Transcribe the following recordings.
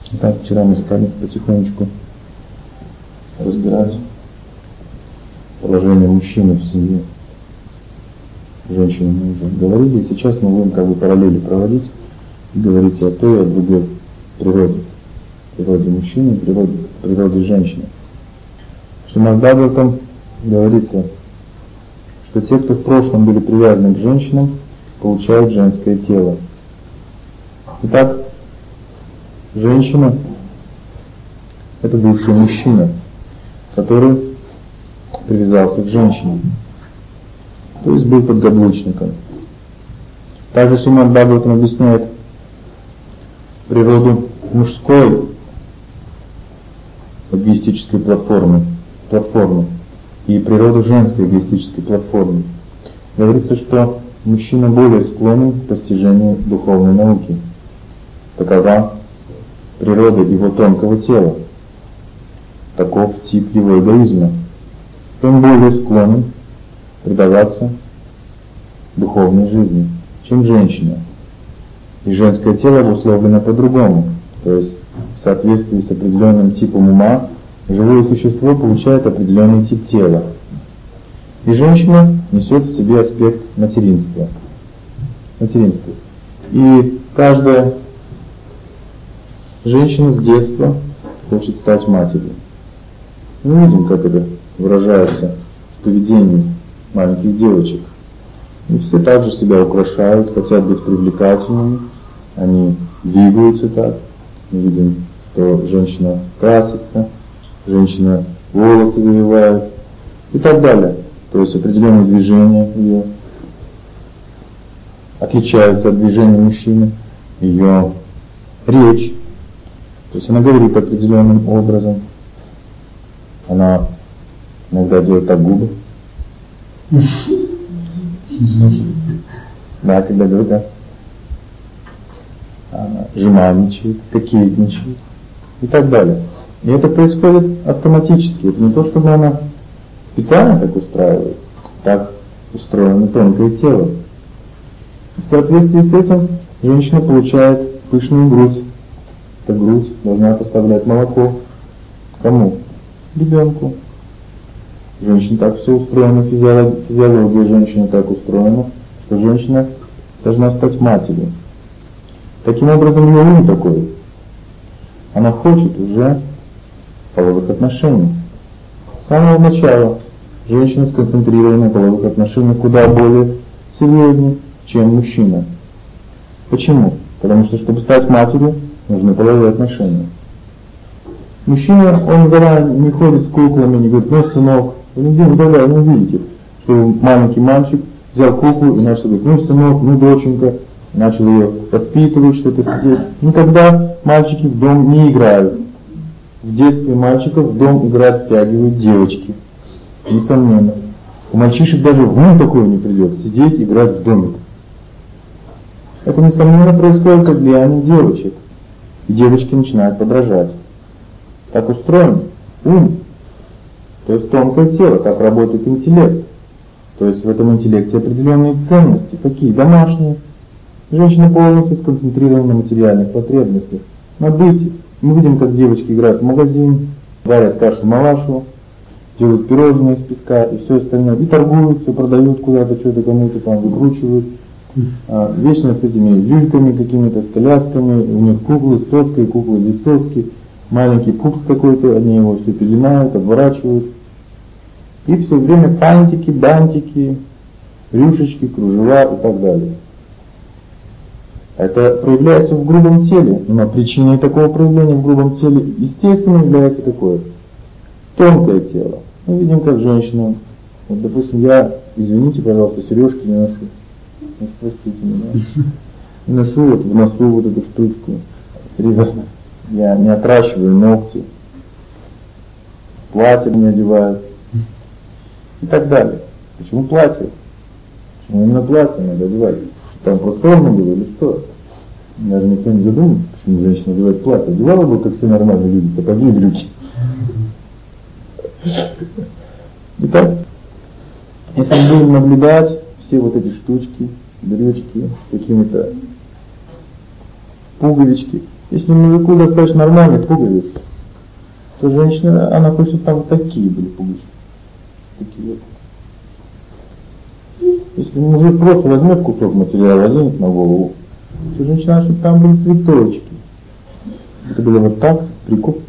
Итак, вчера мы стали потихонечку разбирать положение мужчины в семье. Женщины мы уже говорили, и сейчас мы будем как бы параллели проводить и говорить о той и о другой природе. Природе мужчины и природе женщины. В Шримад Бхагаватам говорится, что те, кто в прошлом были привязаны к женщинам, получают женское тело. Итак, женщина – это бывший мужчина, который привязался к женщине, то есть был подгаблучником. Также Шримад Бхагаватам объясняет природу мужской эгоистической платформы и природу женской эгоистической платформы. Говорится, что мужчина более склонен к постижению духовной науки. Такова природа его тонкого тела. Таков тип его эгоизма. Он более склонен предаваться духовной жизни, чем женщина. И женское тело обусловлено по-другому. То есть в соответствии с определенным типом ума живое существо получает определенный тип тела. И женщина несет в себе аспект материнства. И каждая женщина с детства хочет стать матерью. Мы видим, как это выражается в поведении маленьких девочек. И все так же себя украшают, хотят быть привлекательными, они двигаются так. Мы видим, что женщина красится, женщина волосы завивает и так далее. То есть определенные движения ее отличаются от движения мужчины, ее речь. То есть она говорит определенным образом. Она иногда делает так губы. Да, когда говорит, да. Она жеманничает, кокетничает и так далее. И это происходит автоматически. Это не то, чтобы она специально так устраивает. Так устроено тонкое тело. В соответствии с этим женщина получает пышную грудь. Эта грудь должна поставлять молоко. Кому? Ребенку. Женщина так все устроена, физиология женщины так устроена, что женщина должна стать матерью. Таким образом, ее ум такой. Она хочет уже половых отношений. С самого начала женщина сконцентрирована на половых отношениях куда более серьезнее, чем мужчина. Почему? Потому что, чтобы стать матерью, нужны половые отношения. Мужчина, он никогда не ходит с куклами, не говорит, ну, сынок, вы нигде не увидите, что маленький мальчик взял куклу и начал говорить, ну, сынок, ну, доченька, начал ее воспитывать, что-то сидеть. Никогда мальчики в дом не играют. В детстве мальчиков в дом играть втягивают девочки. Несомненно. У мальчишек даже в ум такое не придет, сидеть, играть в домик. Это, несомненно, происходит как влияние девочек. И девочки начинают подражать. Так устроен ум, то есть тонкое тело, как работает интеллект. То есть в этом интеллекте определенные ценности, какие? Домашние. Женщина полностью сконцентрирована на материальных потребностях, на быте. Мы видим, как девочки играют в магазин, варят кашу-малашу, делают пирожные из песка и все остальное. И торгуют, все продают куда-то, что-то кому-то там выкручивают. Вечно с этими люльками какими-то, с колясками, у них куклы с соской, куклы без соски, маленький пупс какой-то, они его все пеленают, обворачивают. И все время фантики, бантики, рюшечки, кружева и так далее. Это проявляется в грубом теле, но причиной такого проявления в грубом теле, естественно, является такое тонкое тело. Мы видим, как женщина, вот, допустим, я, извините, пожалуйста, сережки не ношу. Ну, простите меня. Не ношу вот в носу вот эту штучку. Серьезно. Я не отращиваю ногти. Платье не одеваю. И так далее. Почему платье? Почему именно платье надо одевать? Там просторно было или что? Даже никто не задумывается, почему женщина одевает платье. Одевала бы, как все нормальные люди, сапоги и брюки. Итак, если мы будем наблюдать все вот эти штучки, брючки, какими-то пуговички, Если мужику достаточно нормальный пуговиц, то женщина, она хочет, чтобы там вот такие были пуговицы. Такие вот. Если мужик просто возьмет кусок материала, оденет на голову, то женщина, чтобы там были цветочки. Это было вот так, прикол.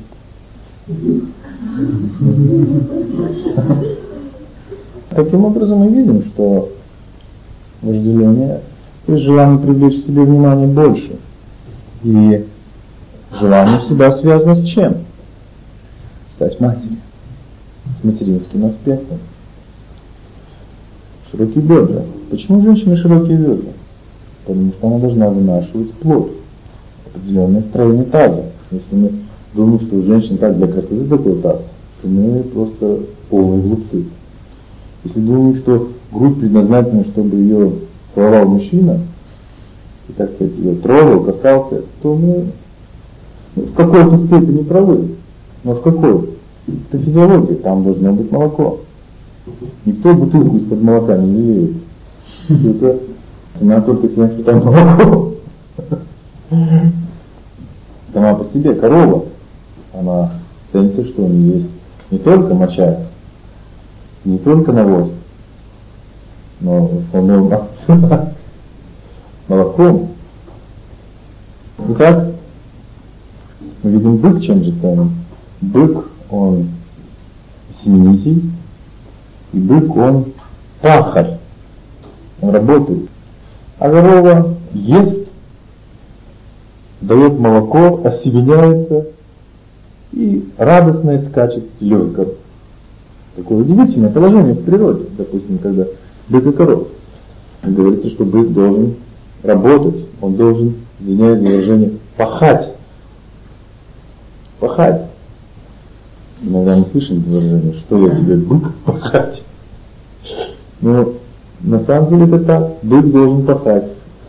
Таким образом мы видим, что вожделение, то есть желание привлечь к себе внимание больше. И желание всегда связано с чем? Стать матерью. С материнским аспектом. Широкие бедра. Почему у женщины широкие бедра? Потому что она должна вынашивать плод. Определенное строение таза. Если мы думаем, что у женщин так для красоты такой таз, то мы просто полные глупцы. Если думаем, что грудь предназначена, чтобы ее целовал мужчина, и, так сказать, ее трогал, касался, то мы в какой-то степени правы. Но в какой? Это физиология, там должно быть молоко. Никто бутылку из-под молока не лелеет. Это цена только тем, что там молоко. Сама по себе корова, она ценится, что у нее есть не только моча, не только навоз, но в основном молоком. Итак, мы видим бык чем же ценен. Бык, он семенитель, и бык, он пахарь, он работает. А корова ест, дает молоко, осеменяется и радостно скачет с теленком. Такое удивительное положение в природе, допустим, когда бык и корова. Говорится, что бык должен работать, он должен, извиняюсь за выражение, пахать. Пахать. Иногда мы слышим это выражение, что я тебе бык пахать. Но на самом деле это так, бык должен пахать.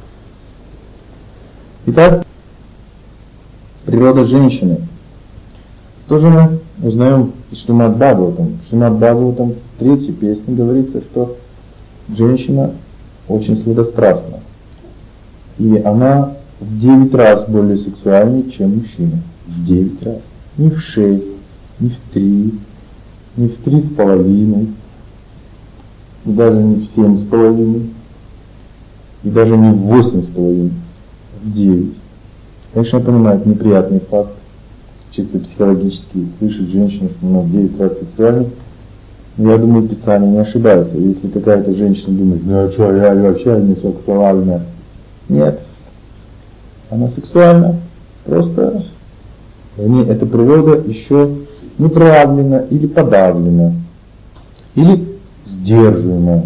Итак, природа женщины. Тоже мы узнаем из Шримад Бхагаватам. В Шримад Бхагаватам в 3-й песне говорится, что женщина очень сладострастна. И она в 9 раз более сексуальнее, чем мужчина. В 9 раз. Не в 6, не в 3, не в 3,5, и даже не в 7,5, и даже не в 8,5, в 9. Конечно, я понимаю, это неприятный факт, чисто психологически, слышать женщину, что она в 9 раз сексуальнее. Но я думаю, Писание не ошибается. Если какая-то женщина думает, ну а что, я вообще не сексуальна. Нет, она сексуальна, просто в ней эта природа еще не проявлена или подавлена, или сдерживаема.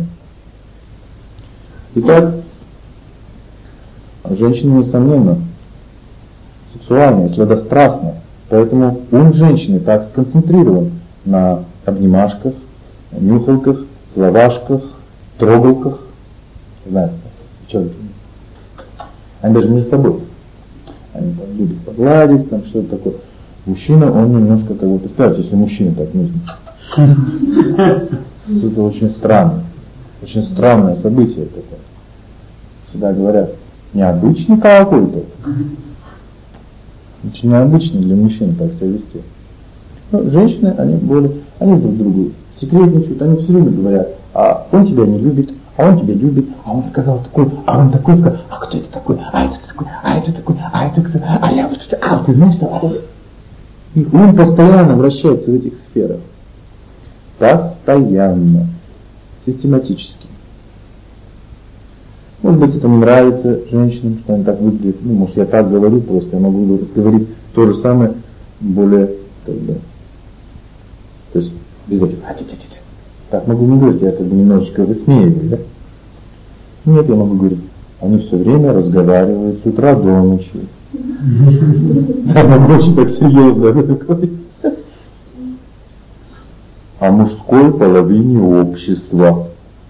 Итак, женщина, несомненно, сексуальная, сладострастная, поэтому ум женщины так сконцентрирован на обнимашках, нюхалках, целовашках, трогалках. Знаете, что они даже не с тобой. Они там любят погладить, там что-то такое. Мужчина, он немножко, как бы, представьте, если мужчина так нужно. Это очень странное событие такое. Всегда говорят, необычный какой-то. Очень необычно для мужчин так себя вести. Но женщины, они друг другу секретничают, они все время говорят, а он тебя не любит, а он тебя любит, а он сказал такой, а он такой сказал, а кто это такой, а это такой, а это такой, а это кто, а я вот что, а ты знаешь что? И ум постоянно вращается в этих сферах. Постоянно. Систематически. Может быть, это не нравится женщинам, что они так выглядят. Ну, может, я так говорю просто, я могу говорить то же самое, более, как бы, то есть, без этих, так могу не говорить, я как бы немножечко высмеиваю, да? Нет, я могу говорить, они все время разговаривают с утра до ночи. Да, могу очень так серьезно говорить. О мужской половине общества.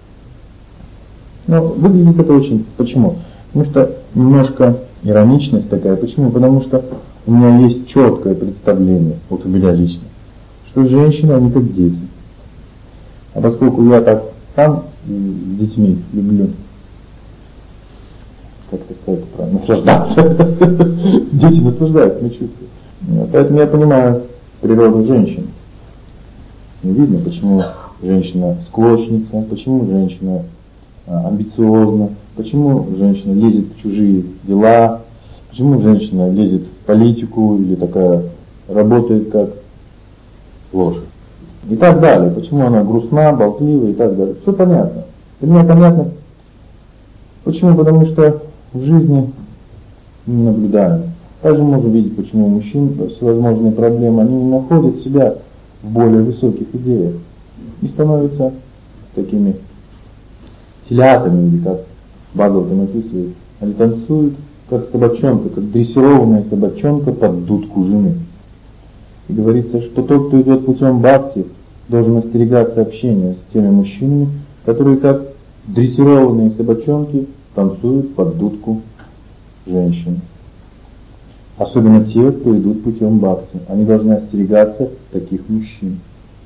Но выглядит это очень... Почему? Потому что немножко ироничность такая. Почему? Потому что у меня есть четкое представление, вот у меня лично, что женщины, они как дети. А поскольку я так сам с детьми люблю как это сказать правильно, наслаждаться. Дети наслаждаются этими чувствами. Поэтому я понимаю природу женщин. И видно, почему женщина склочница, почему женщина амбициозна, почему женщина лезет в чужие дела, почему женщина лезет в политику или такая работает как лошадь. И так далее. Почему она грустна, болтлива и так далее. Все понятно. Для меня понятно. Почему? Потому что в жизни мы наблюдаем. Также можем видеть, почему у мужчин всевозможные проблемы, они не находят себя в более высоких идеях и становятся такими телятами, или как Бхагаватам описывает. Они танцуют, как собачонка, как дрессированная собачонка под дудку жены. И говорится, что тот, кто идет путем бхакти, должен остерегаться общения с теми мужчинами, которые как дрессированные собачонки танцуют под дудку женщин. Особенно те, кто идут путем бхакти. Они должны остерегаться таких мужчин.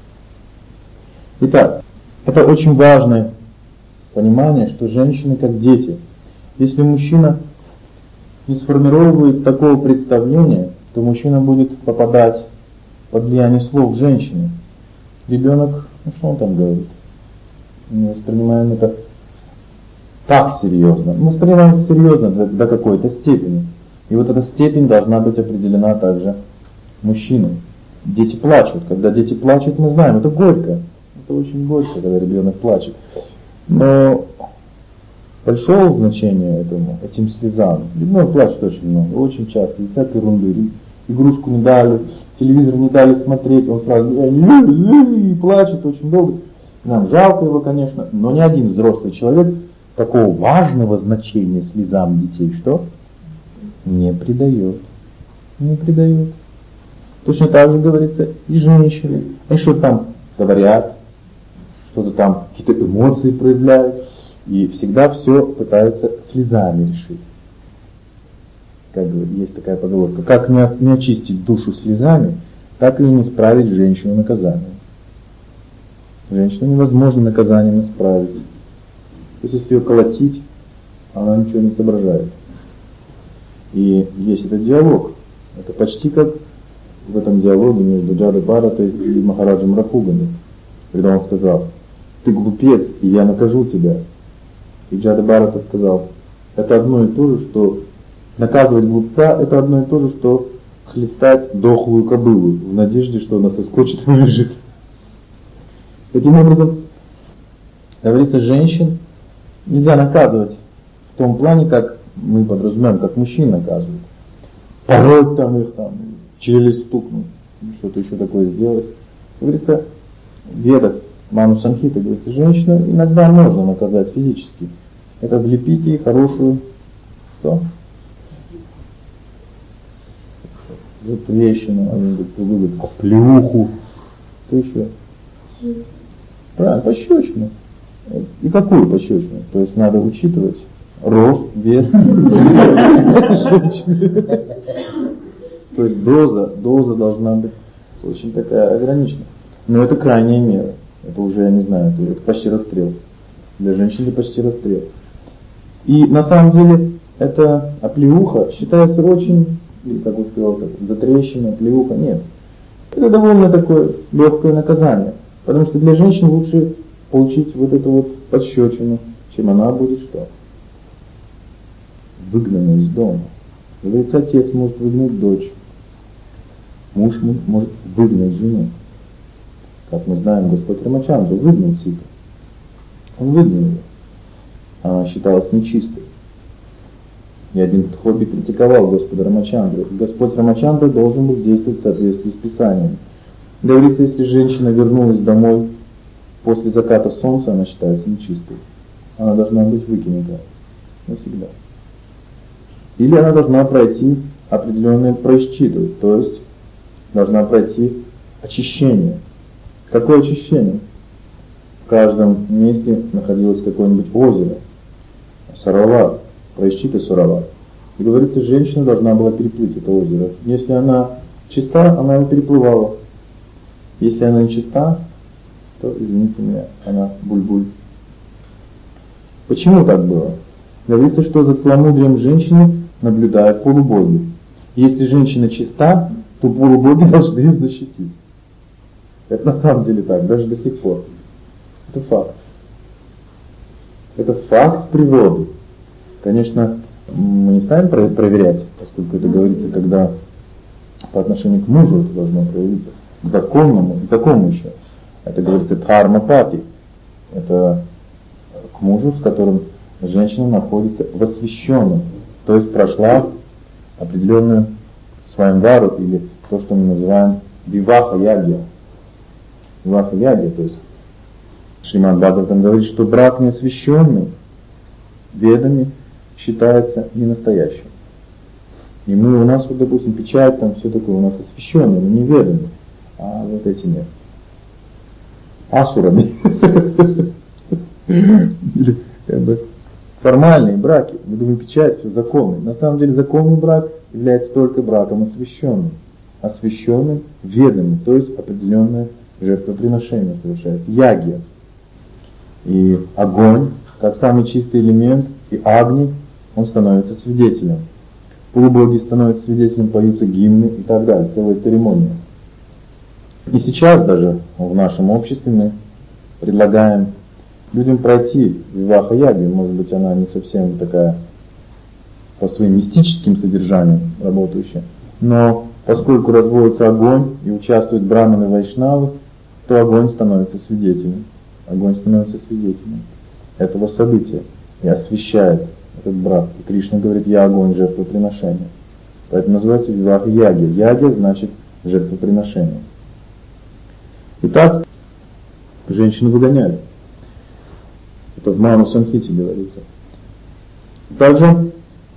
Итак, это очень важное понимание, что женщины как дети. Если мужчина не сформировывает такого представления, то мужчина будет попадать под влияние слов женщины. Ребенок, ну что он там говорит? Мы воспринимаем это так серьезно. Мы воспринимаем это серьезно до какой-то степени. И вот эта степень должна быть определена также мужчиной. Дети плачут. Когда дети плачут, мы знаем, это горько. Это очень горько, когда ребенок плачет. Но большого значения этим слезам. Ребенок плачет очень много, очень часто, и всякой ерунды. Игрушку не дали, телевизор не дали смотреть, он сразу и плачет очень долго. Нам жалко его, конечно, но ни один взрослый человек такого важного значения слезам детей, что? Не придает. Не придает. Точно так же говорится и женщины. Они что-то там говорят, что-то там, какие-то эмоции проявляют, и всегда все пытаются слезами решить. Как есть такая поговорка, как не очистить душу слезами, так и не исправить женщину наказанием. Женщину невозможно наказанием исправить. То есть если ее колотить, она ничего не соображает. И есть этот диалог. Это почти как в этом диалоге между Джадой Бхаратой и Махараджем Рахугани, когда он сказал: ты глупец, и я накажу тебя. И Джада Бхарата сказал: это одно и то же, что наказывать глупца, это одно и то же, что хлестать дохлую кобылу в надежде, что она соскочит и убежит. Таким образом, говорится, женщин нельзя наказывать в том плане, как мы подразумеваем, как мужчин наказывают. Пороть там их, там, челюсть стукнуть, что-то еще такое сделать. Говорится, в Ведах, Ману Самхита, говорится, женщину иногда можно наказать физически. Это влепить ей хорошую, что? Затрещину, они говорят, плюху, что еще? Правильно, пощечину. И какую пощечину? То есть надо учитывать рост, вес. То есть доза должна быть очень такая ограниченная. Но это крайняя мера. Это уже, я не знаю, это почти расстрел. Для женщин это почти расстрел. И на самом деле эта оплеуха считается очень, как бы сказал, затрещина, оплеуха. Нет. Это довольно такое легкое наказание. Потому что для женщин лучше получить вот эту вот пощечину, чем она будет что? Выгнана из дома. Говорится, отец может выгнать дочь. Муж может выгнать жену. Как мы знаем, Господь Рамачандра выгнал Ситу. Он выгнал ее. Она считалась нечистой. И один Тхоби критиковал Господа Рамачандру. Господь Рамачандра должен был действовать в соответствии с Писанием. Говорится, если женщина вернулась домой после заката солнца, она считается нечистой. Она должна быть выкинута навсегда. Или она должна пройти определенное прайшчита, то есть должна пройти очищение. Какое очищение? В каждом месте находилось какое-нибудь озеро, Сарават, прайшчита Сарават. И говорится, женщина должна была переплыть это озеро. Если она чиста, она его переплывала. Если она не чиста, то, извините меня, она буль-буль. Почему так было? Говорится, что за целомудрием женщины наблюдают полубоги. Если женщина чиста, то полубоги должны ее защитить. Это на самом деле так, даже до сих пор. Это факт. Это факт природы. Конечно, мы не станем проверять, поскольку это говорится, когда по отношению к мужу это должно проявиться, к законному и такому еще. Это говорится дхарма-пати. Это к мужу, с которым женщина находится в освященном, то есть прошла определенную сваямвару, или то, что мы называем виваха-ягья. Виваха-ягья, то есть Шримад Бхагаватам говорит, что брак неосвященный ведами считается ненастоящим. И мы, у нас вот, допустим, печать, там все такое, у нас освященный, но не ведами, а вот эти нет. Асурами. Как бы формальные браки, мы думаем, печать, все законный. На самом деле законный брак является только браком освященным. Освященным ведами, то есть определенное жертвоприношение совершается. Ягья. И огонь, как самый чистый элемент, и агни, он становится свидетелем. Полубоги становятся свидетелем, поются гимны и так далее, целая церемония. И сейчас даже в нашем обществе мы предлагаем людям пройти виваха-ягью. Может быть, она не совсем такая по своим мистическим содержаниям работающая, но поскольку разводится огонь и участвуют браманы и вайшнавы, то огонь становится свидетелем. Огонь становится свидетелем этого события и освещает этот брак. И Кришна говорит: я огонь жертвоприношения. Поэтому называется виваха-ягья. Ягья значит жертвоприношение. Итак, женщину выгоняли. Это в Ману Самхите говорится. Также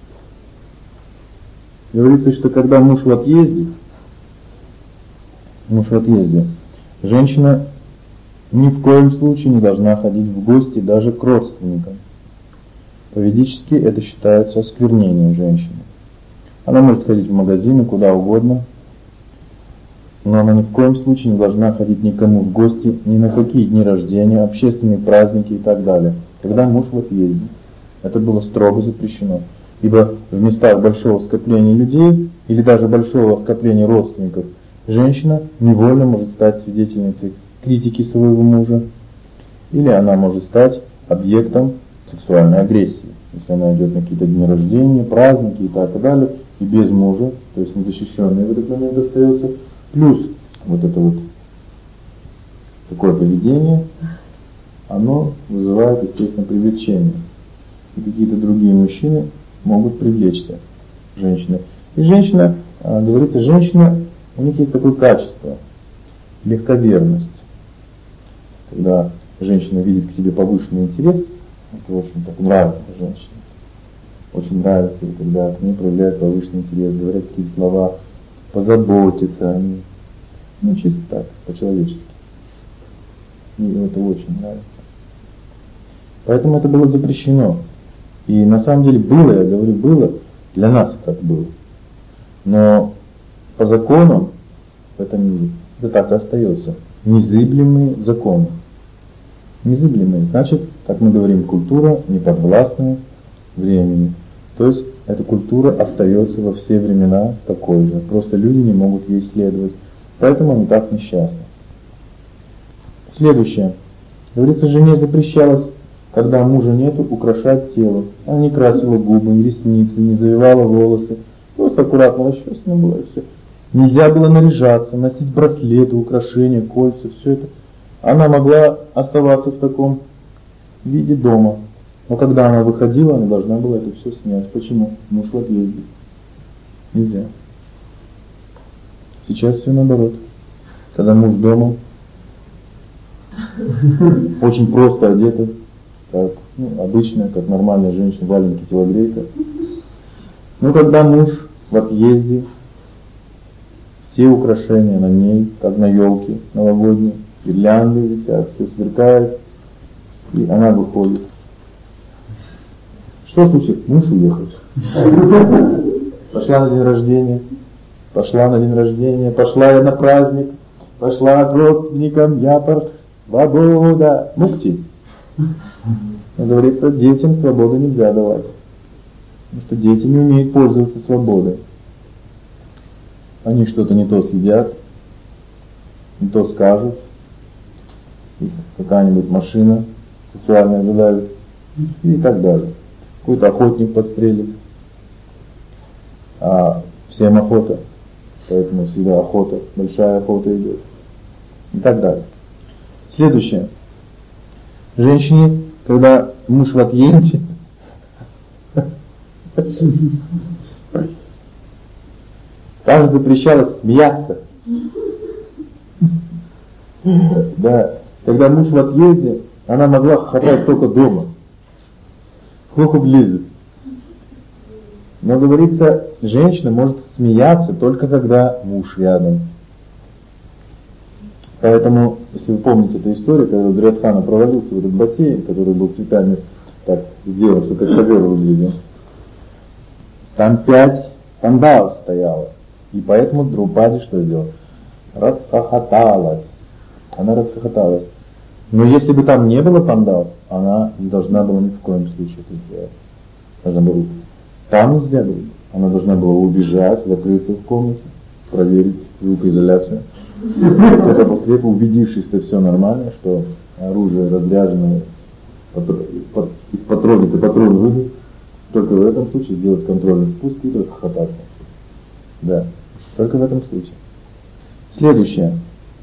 говорится, что когда муж в отъезде, женщина ни в коем случае не должна ходить в гости даже к родственникам. По-ведически это считается осквернением женщины. Она может ходить в магазины, куда угодно, но она ни в коем случае не должна ходить никому в гости, ни на какие дни рождения, общественные праздники и так далее, когда муж в отъезде. Это было строго запрещено. Ибо в местах большого скопления людей или даже большого скопления родственников женщина невольно может стать свидетельницей критики своего мужа, или она может стать объектом сексуальной агрессии, если она идет на какие-то дни рождения, праздники и так далее, и без мужа, то есть незащищенный в этот момент остается. Плюс вот это вот такое поведение, оно вызывает, естественно, привлечение. И какие-то другие мужчины могут привлечься женщины. И женщина, говорится, женщина, у них есть такое качество, легковерность. Когда женщина видит к себе повышенный интерес, это очень так нравится женщине. Очень нравится, когда к ней проявляют повышенный интерес, говорят какие-то слова, позаботиться о ней. Ну, чисто так, по-человечески. И это очень нравится. Поэтому это было запрещено. И на самом деле было, я говорю, было, для нас так было. Но по законам в этом мире это так и остается. Незыблемые законы. Незыблемые, значит, как мы говорим, культура неподвластная времени. То есть эта культура остается во все времена такой же. Просто люди не могут ей следовать. Поэтому они так несчастны. Следующее. Говорится, жене запрещалось, когда мужа нету, украшать тело. Она не красила губы, не ресницы, не завивала волосы. Просто аккуратно расчесана была и все. Нельзя было наряжаться, носить браслеты, украшения, кольца, все это. Она могла оставаться в таком виде дома. Но когда она выходила, она должна была это все снять. Почему? Муж в отъезде. Нельзя. Сейчас все наоборот. Когда муж дома, очень просто одета, как обычная, как нормальная женщина, валенки, телогрейка. Но когда муж в отъезде, все украшения на ней, как на елке новогодней, гирлянды висят, все сверкает, и она выходит. Что случилось? Муж уехал. Пошла на день рождения, пошла я на праздник, пошла к родственникам, я свобода, мукти. Говорится, детям свободу нельзя давать. Потому что дети не умеют пользоваться свободой. Они что-то не то съедят, не то скажут, какая-нибудь машина сексуальная задавит и так далее. Какой-то охотник подстрелит. А всем охота, поэтому всегда охота, большая охота идет. И так далее. Следующее. Женщине, когда муж в отъезде, также запрещалось смеяться. Да, когда муж в отъезде, она могла хохотать только дома. Сколько влезет. Но говорится, женщина может смеяться только когда муж рядом. Поэтому, если вы помните эту историю, когда Дурьодхана провалился в этот бассейн, который был цветами так сделан, что как ковер выглядел, там 5 пандавов стояло. И поэтому Друпади что сделала? Расхохоталась. Она расхохоталась. Но если бы там не было пандав, она не должна была ни в коем случае это сделать. Должна была. Там нельзя было. Она должна была убежать, закрыться в комнате, проверить звукоизоляцию. Только после этого, убедившись, что все нормально, что оружие разряжено, из патронника патрон выйдет, только в этом случае сделать контрольный спуск и только хохотаться. Да, только в этом случае. Следующее.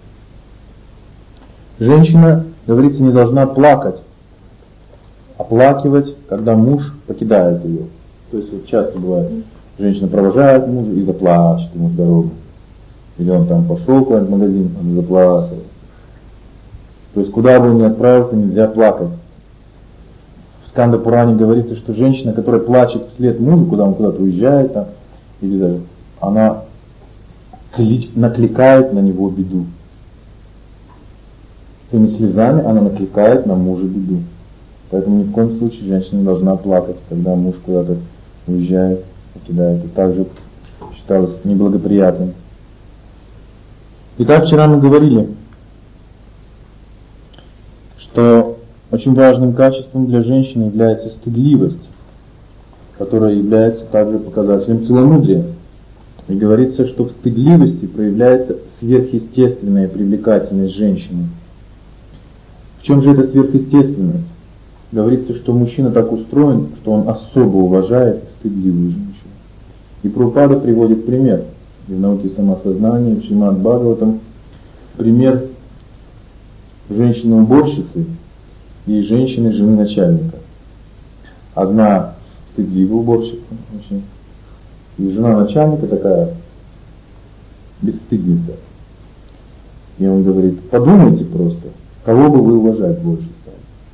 Женщина, говорится, не должна плакать, оплакивать, когда муж покидает ее. То есть вот часто бывает, женщина провожает мужа и заплачет ему в дорогу. Или он там пошел куда-нибудь в магазин, он заплакал. То есть куда бы он ни отправился, нельзя плакать. В Сканда Пуране говорится, что женщина, которая плачет вслед мужу, куда он куда-то уезжает, там, или даже, она накликает на него беду. Своими слезами она накликает на мужа беду. Поэтому ни в коем случае женщина не должна плакать, когда муж куда-то уезжает, покидает. И также считалось неблагоприятным. Итак, вчера мы говорили, что очень важным качеством для женщины является стыдливость, которая является также показателем целомудрия. И говорится, что в стыдливости проявляется сверхъестественная привлекательность женщины. В чем же эта сверхъестественность? Говорится, что мужчина так устроен, что он особо уважает стыдливую женщину. И Прабхупада приводит пример. И в науке самосознания, в Шримад Бхагаватам, пример женщины-уборщицы и женщины жены начальника. Одна стыдливая уборщица, и жена начальника такая бесстыдница. И он говорит, подумайте просто, кого бы вы уважать больше стали.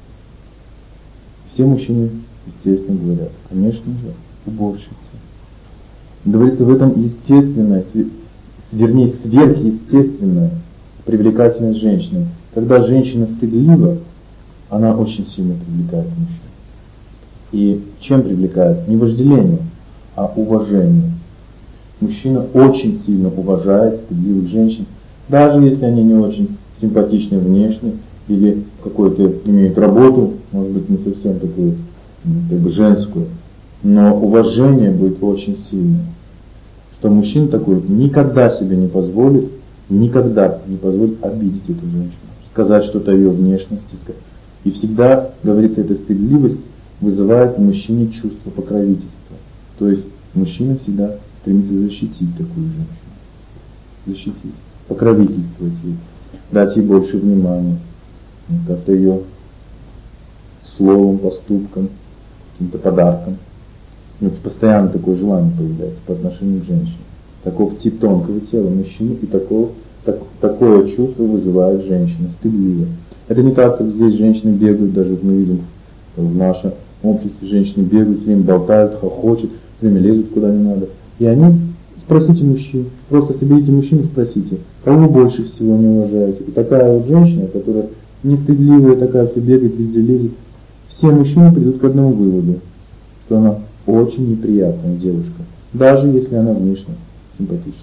Все мужчины, естественно, говорят, конечно же, уборщица. Говорится, в этом естественная, вернее, сверхъестественная привлекательность женщины. Когда женщина стыдлива, она очень сильно привлекает мужчин. И чем привлекает? Не вожделение, а уважение. Мужчина очень сильно уважает стыдливых женщин, даже если они не очень симпатичны внешне или какую-то имеют работу, может быть, не совсем такую, как бы женскую, но уважение будет очень сильное. Что мужчина такой никогда себе не позволит, никогда не позволит обидеть эту женщину, сказать что-то о ее внешности. И всегда, говорится, эта стыдливость вызывает в мужчине чувство покровительства. То есть мужчина всегда стремится защитить такую женщину. Защитить, покровительствовать ей, дать ей больше внимания, как-то ее словом, поступком, каким-то подарком. Постоянно такое желание появляется по отношению к женщине. Таков тип тонкого тела мужчины, и такое чувство вызывает женщина, стыдливо. Это не так, как здесь женщины бегают, даже мы видим в нашем обществе, женщины бегают, все время болтают, хохочут, все время лезут куда не надо. И они, спросите мужчин, просто соберите мужчин и спросите, кого больше всего не уважаете. И такая вот женщина, которая не стыдливая, такая, все бегает, везде лезет, все мужчины придут к одному выводу, что она очень неприятная девушка, даже если она внешне симпатичная.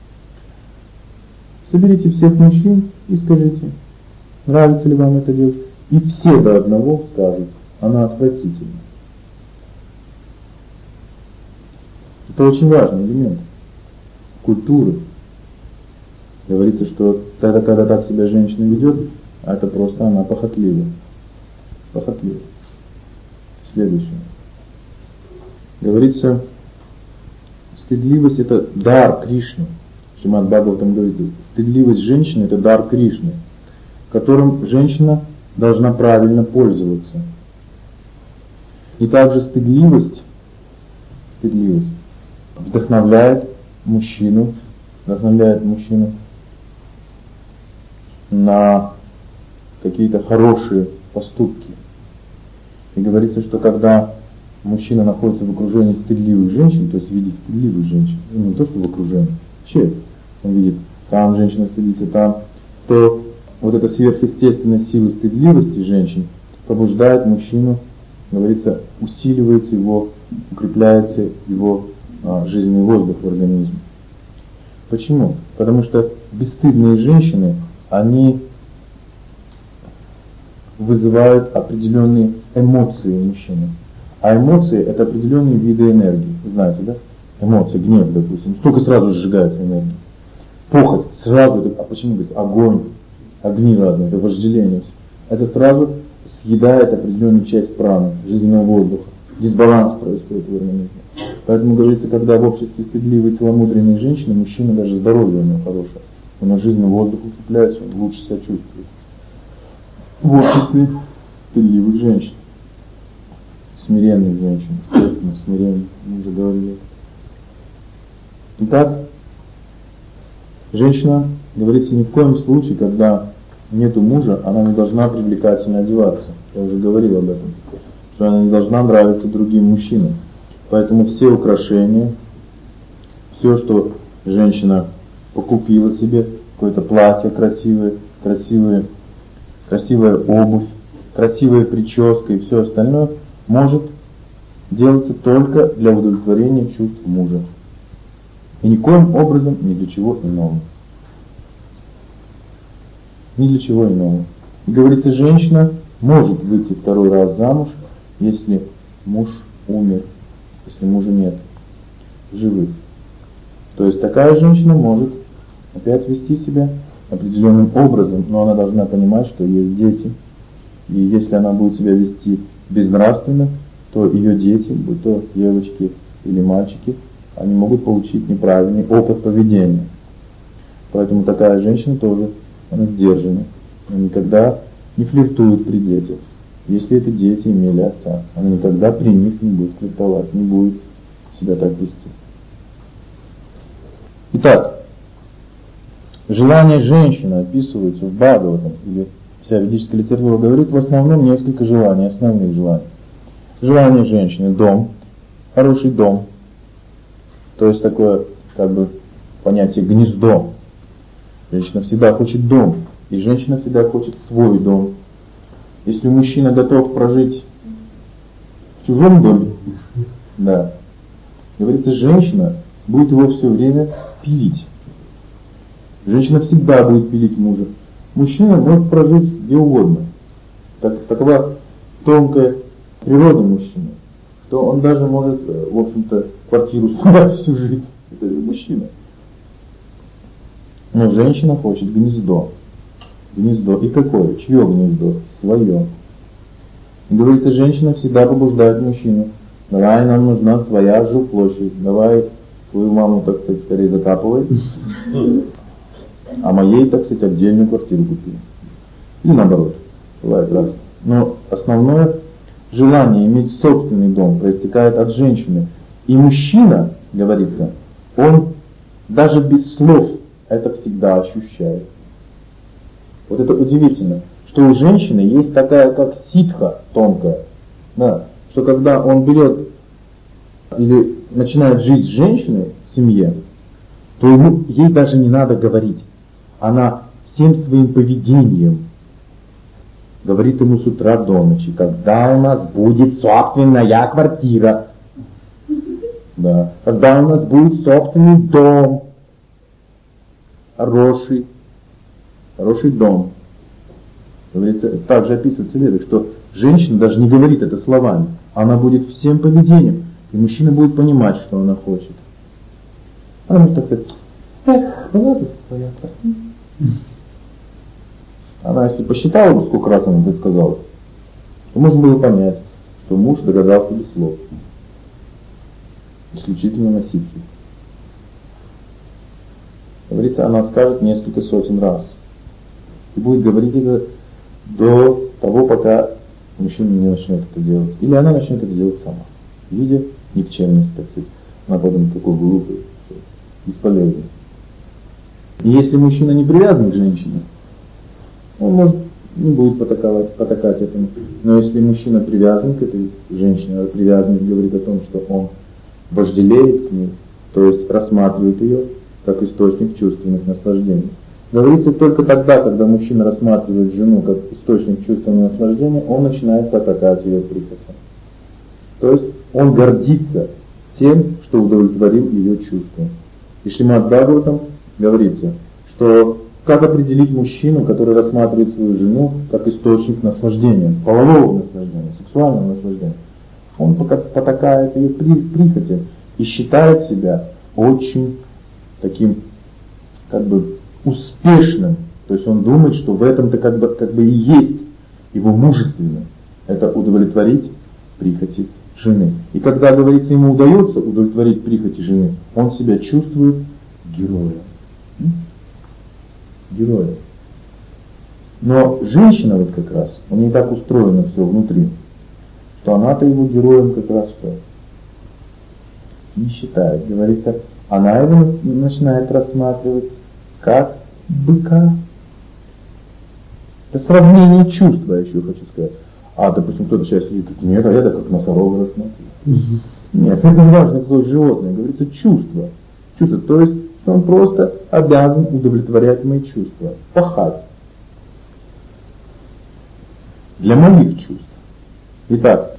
Соберите всех мужчин и скажите, нравится ли вам эта девушка. И все до одного скажут, она отвратительна. Это очень важный элемент культуры. Говорится, что тогда, когда так себя женщина ведет, это просто она похотлива. Похотлива. Следующее. Говорится, стыдливость — это дар Кришны. Шримад Бхагаватам говорит, стыдливость женщины — это дар Кришны, которым женщина должна правильно пользоваться. И также стыдливость вдохновляет мужчину на какие-то хорошие поступки. И говорится, что когда мужчина находится в окружении стыдливых женщин, то есть видит стыдливых женщин, не то что в окружении, вообще он видит, там женщина стыдится, там, то вот эта сверхъестественная сила стыдливости женщин побуждает мужчину, говорится, усиливается его, укрепляется его жизненный воздух в организме. Почему? Потому что бесстыдные женщины, они вызывают определенные эмоции у мужчины. А эмоции — это определенные виды энергии. Вы знаете, да? Эмоции, гнев, допустим. Столько сразу сжигается энергия. Похоть сразу, а почему говорится, огонь, огни разные, это вожделение. Это сразу съедает определенную часть праны, жизненного воздуха. Дисбаланс происходит в организме. Поэтому говорится, когда в обществе стыдливые, целомудренные женщины, мужчина даже здоровье у него хорошее. У него жизненный воздух укрепляется, он лучше себя чувствует. В обществе стыдливых женщин. Смиренных женщин, естественно, смиренных, мы уже говорили. Итак, женщина, говорится, ни в коем случае, когда нету мужа, она не должна привлекательно одеваться. Я уже говорил об этом. Что она не должна нравиться другим мужчинам. Поэтому все украшения, все, что женщина покупила себе, какое-то платье красивое, красивая обувь, красивая прическа и все остальное, может делаться только для удовлетворения чувств мужа. И никоим образом ни для чего иного. Ни для чего иного. И говорится, женщина может выйти второй раз замуж, если муж умер, если мужа нет живых. То есть такая женщина может опять вести себя определенным образом, но она должна понимать, что есть дети. И если она будет себя вести безнравственно, то ее дети, будь то девочки или мальчики, они могут получить неправильный опыт поведения. Поэтому такая женщина тоже, она сдержана. Она никогда не флиртует при детях. Если это дети имели отца, она никогда при них не будет флиртовать, не будет себя так вести. Итак, желания женщины описываются в Бхагаватам, или вся ведическая литература говорит в основном несколько желаний, основных желаний. Желание женщины — дом, хороший дом, то есть такое как бы понятие гнездо. Женщина всегда хочет дом, и женщина всегда хочет свой дом. Если мужчина готов прожить в чужом доме, да, говорится, женщина будет его все время пилить. Женщина всегда будет пилить мужа. Мужчина может прожить где угодно. Такова тонкая природа мужчины, что он даже может, в общем-то, квартиру снимать всю жизнь. Это мужчина. Но женщина хочет гнездо. Гнездо. И какое? Чье гнездо? Свое. И говорится, женщина всегда побуждает мужчину. Давай, нам нужна своя жилплощадь. Давай свою маму, так сказать, скорее закапывай. А моей, так сказать, отдельную квартиру купили. Или наоборот. Бывает раз. Но основное желание иметь собственный дом проистекает от женщины. И мужчина, говорится, он даже без слов это всегда ощущает. Вот это удивительно, что у женщины есть такая, как ситха тонкая, да, что когда он берет или начинает жить с женщиной в семье, то ей даже не надо говорить. Она всем своим поведением говорит ему с утра до ночи, когда у нас будет собственная квартира, да, когда у нас будет собственный дом, хороший дом. Говорится, также описывается в Ведах, что женщина даже не говорит это словами, она будет всем поведением, и мужчина будет понимать, что она хочет. Она может так сказать: эх, была бы своя квартира. Она, если посчитала бы, сколько раз она бы сказала, то можно было понять, что муж догадался без слов. Исключительно носитель. Говорится, она скажет несколько сотен раз. И будет говорить это до того, пока мужчина не начнет это делать. Или она начнет это делать сама. Видя никчемность, так сказать. Она подумает, какой глупый, бесполезный. И если мужчина не привязан к женщине, он может не будет потакать этому. Но если мужчина привязан к этой женщине, а привязанность говорит о том, что он вожделеет к ней, то есть рассматривает ее как источник чувственных наслаждений. Говорится, только тогда, когда мужчина рассматривает жену как источник чувственного наслаждения, он начинает потакать ее прихотям. То есть он гордится тем, что удовлетворил ее чувства. И Шримад Бхагаватам говорится, что как определить мужчину, который рассматривает свою жену как источник наслаждения, полового наслаждения, сексуального наслаждения. Он потакает ее прихоти и считает себя очень таким, успешным. То есть он думает, что в этом-то как бы и есть его мужественность. Это удовлетворить прихоти жены. И когда, говорится, ему удается удовлетворить прихоти жены, он себя чувствует героем. Героем. Но женщина вот как раз, у нее так устроено все внутри, что она-то его героем как раз что? Не считает. Говорится, она его начинает рассматривать как быка. Это сравнение чувств, я еще хочу сказать. Допустим, кто-то сейчас сидит, говорит: нет, а я так как носорога рассматриваю. Нет, это не важно, какое животное. Говорится, чувство. Чувство, то есть, что он просто обязан удовлетворять мои чувства. Пахать. Для моих чувств. Итак,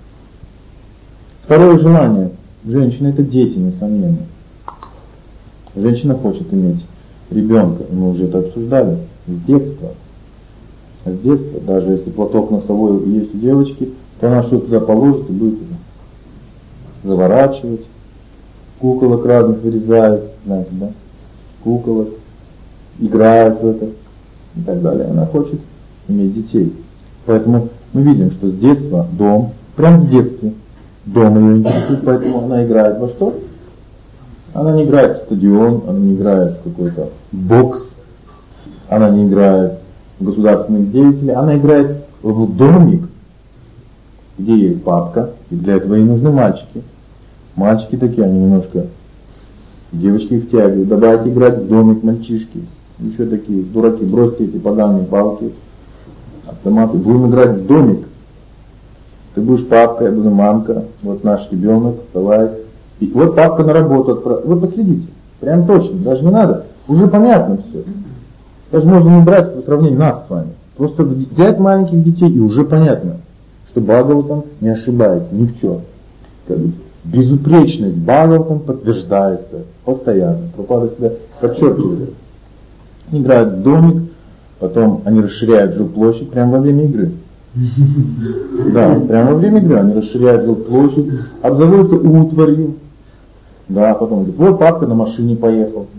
второе желание женщины — это дети, несомненно. Женщина хочет иметь ребенка, мы уже это обсуждали, с детства. С детства, даже если платок носовой есть у девочки, то она что-то туда положит и будет заворачивать, куколок разных вырезает, знаете, да? Куколок, играет в это и так далее. Она хочет иметь детей. Поэтому мы видим, что с детства дом, прямо в детстве, дом ее интересует, поэтому она играет во что? Она не играет в стадион, она не играет в какой-то бокс, она не играет в государственных деятелей, она играет в домик, где есть папка, и для этого ей нужны мальчики. Мальчики такие, они немножко, девочки их тягивают, давайте играть в домик, мальчишки, еще такие дураки, бросьте эти поганые палки, автоматы, будем играть в домик. Ты будешь папка, я буду мамка, вот наш ребенок, давай. И вот папка на работу отправил. Вы последите, прям точно, даже не надо, уже понятно все. Даже можно не брать по сравнению нас с вами. Просто взять маленьких детей и уже понятно, что Бхагаватам не ошибается ни в чем. Безупречность Бхагаватам подтверждается постоянно. Прабхупада себя подчеркивает. Играют в домик, потом они расширяют жилплощадь прямо во время игры. Да, прямо во время игры они расширяют жилплощадь, обзаводятся утварью. Да, потом говорит: вот папка на машине поехал.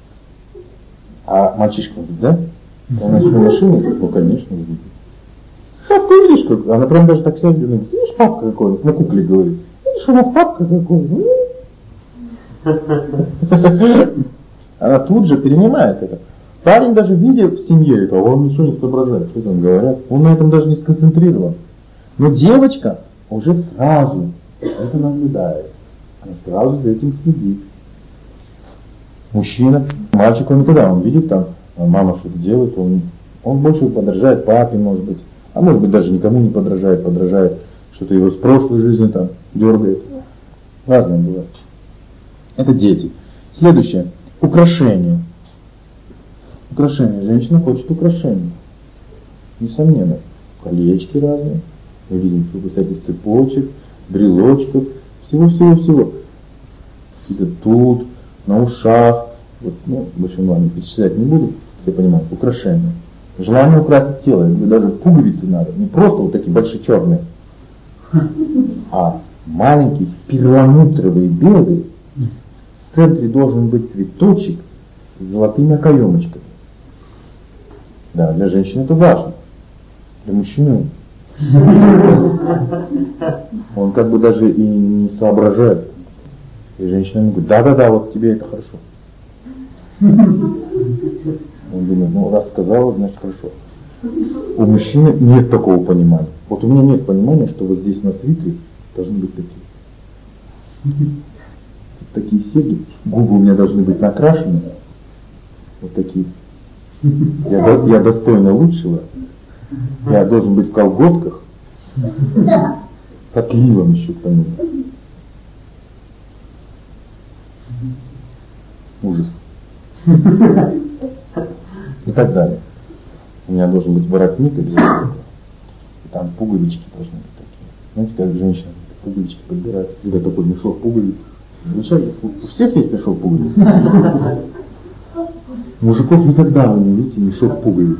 А мальчишка говорит: да? Он на машине? Ну, конечно, видит. Папка, видишь, как? Она прям даже так себя говорит: видишь, папка какой? На кукле говорит: видишь, она папка какой? Она тут же перенимает это. Парень даже видя в семье это, он ничего не соображает, что там говорят. Он на этом даже не сконцентрирован. Но девочка уже сразу это наблюдает. Она сразу за этим следит. Мужчина, мальчик, он никуда, он видит там, мама что-то делает, он больше подражает папе, может быть. А может быть даже никому не подражает, подражает что-то его с прошлой жизни там дергает. Разное бывает. Это дети. Следующее. Украшение. Украшения. Женщина хочет украшений. Несомненно. Колечки разные. Мы видим всяких цепочек, брелочков, всего-всего-всего. Это тут, на ушах. Вот, больше вами перечислять не буду, все понимают. Украшения. Желание украсить тело. Даже пуговицы надо. Не просто вот такие большие черные, а маленькие перламутровые белые в центре должен быть цветочек с золотыми окоемочками. Да, для женщины это важно. Для мужчины он как бы даже и не соображает. И женщина ему говорит: да, вот тебе это хорошо. Он думает: ну раз сказала, значит хорошо. У мужчины нет такого понимания. Вот у меня нет понимания, что вот здесь на свитере должны быть такие. Такие серьги. Губы у меня должны быть накрашены. Вот такие. Я достойна лучшего. Я должен быть в колготках. С отливом еще к тому. Ужас. И так далее. У меня должен быть воротник обязательно. И там пуговички должны быть такие. Знаете, как женщина пуговички подбирает. Когда такой мешок пуговиц. Замечательно. У всех есть мешок пуговиц. Мужиков никогда вы не видите мешок пуговиц.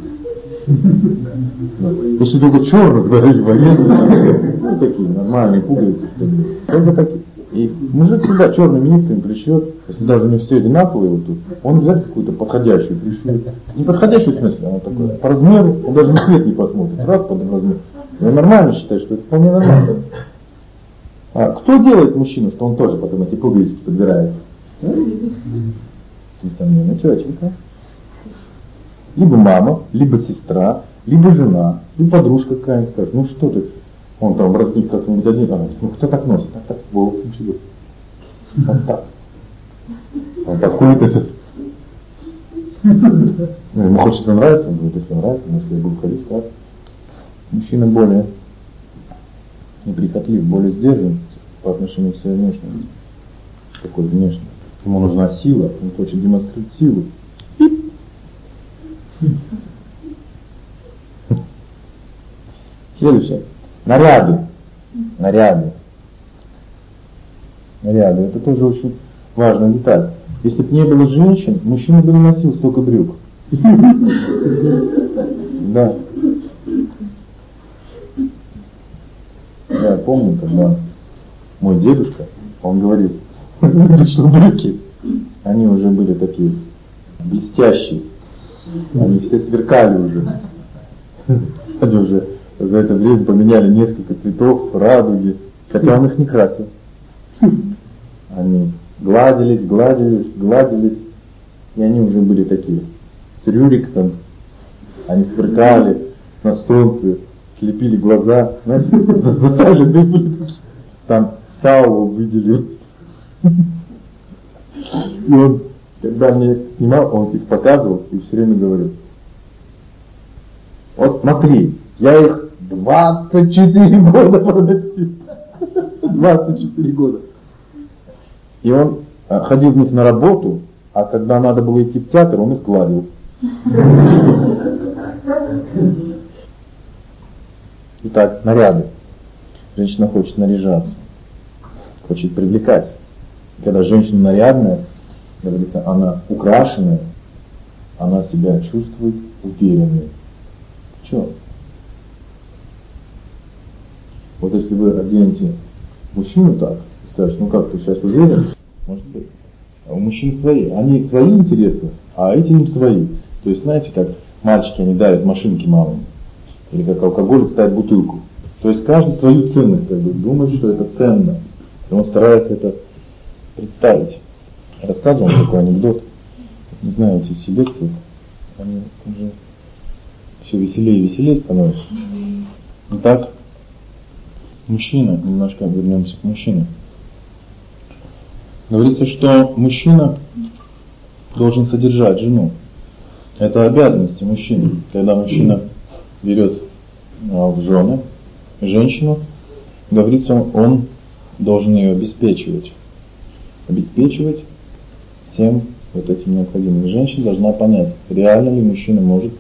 Если только черных, да, или военные. Ну, такие нормальные пуговицы. Только такие. И мужик всегда черными нитками пришьет, если даже не все одинаковые вот тут, он взять какую-то подходящую пришьет. Не подходящую в смысле, она такой, по размеру, он даже на цвет не посмотрит, раз под размер. И он нормально считает, что это вполне нормально. А кто делает мужчину, что он тоже потом эти пуговички подбирает? Несомненно, тетенька. Либо мама, либо сестра, либо жена, либо подружка какая-нибудь скажет: ну что ты? Он там воротник как-нибудь один, ну кто так носит? Так волосы ничего. Вот так. Он так хует, если... Ему хочется нравится, он говорит: если нравится, но если я буду ходить, так. Мужчина более неприхотлив, более сдержан по отношению к своей внешности. Такой внешний. Ему нужна сила, он хочет демонстрировать силу. Следующее. Наряды. Это тоже очень важная деталь. Если бы не было женщин, мужчина бы не носил столько брюк. Да. Я помню, когда мой дедушка, он говорит, что брюки, они уже были такие блестящие. Они все сверкали уже. Они уже за это время поменяли несколько цветов, радуги, хотя он их не красил. Они гладились, и они уже были такие с рюриксом. Они сверкали на солнце, слепили глаза, знаете, засаленные были. Там сало выделил. И он, когда мне их снимал, он их показывал и все время говорил: вот смотри, я их 24 года проносил. 24 года. И он ходил в них на работу, а когда надо было идти в театр, он их гладил. Итак, наряды. Женщина хочет наряжаться, хочет привлекать. Когда женщина нарядная, говорится, она украшенная, она себя чувствует уверенной. Чего? Вот если вы оденете мужчину так, и скажете: ну как, ты сейчас уверен? Может быть. А у мужчин свои. Они свои интересы, а эти им свои. То есть, знаете, как мальчики, они дарят машинки мамам. Или как алкоголик ставит бутылку. То есть каждый свою ценность как бы думает, что это ценно. И он старается это представить. Рассказывал такой анекдот. Не знаю, эти все лекции, они уже все веселее и веселее становятся. Итак, мужчина, немножко вернемся к мужчине. Говорится, что мужчина должен содержать жену. Это обязанности мужчины. Когда мужчина берет в жены женщину, говорится, он должен ее обеспечивать. Обеспечивать всем вот этим необходимым. Женщина должна понять, реально ли мужчина может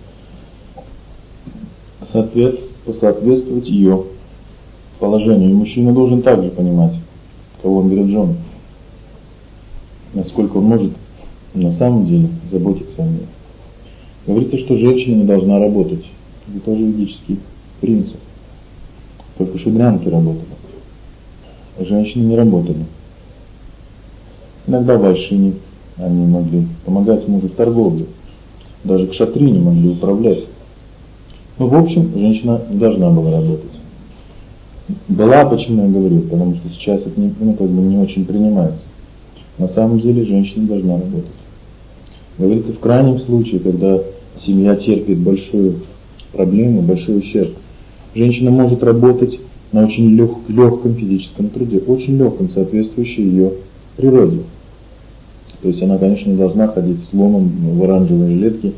соответствовать ее положению. И мужчина должен также понимать, кого он берет в жены. Насколько он может на самом деле заботиться о ней. Говорится, что женщина не должна работать. Это тоже ведический принцип. Только шудрянки работали. А женщины не работали. Иногда вайшини, они могли помогать мужу в торговле. Даже кшатрини могли управлять. Но в общем, женщина не должна была работать. Была, почему я говорю, потому что сейчас это не очень принимается. На самом деле женщина должна работать. Говорится, в крайнем случае, когда семья терпит большую проблему, большой ущерб, женщина может работать на очень легком физическом труде, очень легком, соответствующем ее природе. То есть она, конечно, не должна ходить с ломом в оранжевой жилетке.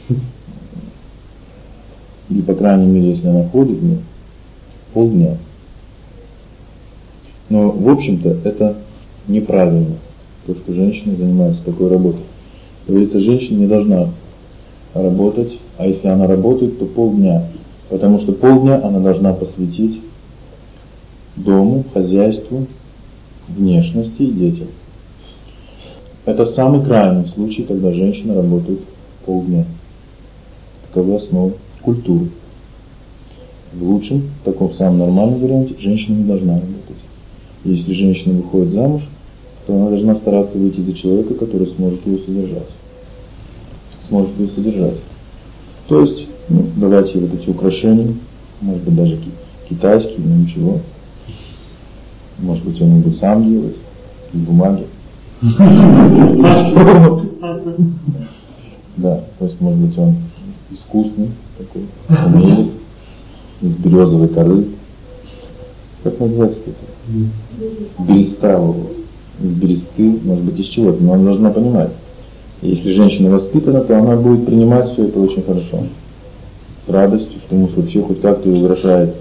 Или, по крайней мере, если она ходит, полдня. Но, в общем-то, это неправильно, то, что женщина занимается такой работой. Говорится, женщина не должна работать, а если она работает, то полдня. Потому что полдня она должна посвятить дому, хозяйству, внешности и детям. Это самый крайний случай, когда женщина работает полдня. Таковы основы культуры. В лучшем, в таком самом нормальном варианте, женщина не должна работать. Если женщина выходит замуж, то она должна стараться выйти за человека, который сможет ее содержать. То есть, давайте вот эти украшения, может быть даже китайские, но ничего. Может быть он будет сам делать, из бумаги. Да, то есть может быть он искусный такой, умелец, из березовой коры. Как называется это? Береста, из бересты, может быть из чего-то, но она должна понимать. Если женщина воспитана, то она будет принимать все это очень хорошо. С радостью, потому что все хоть как-то ее украшает.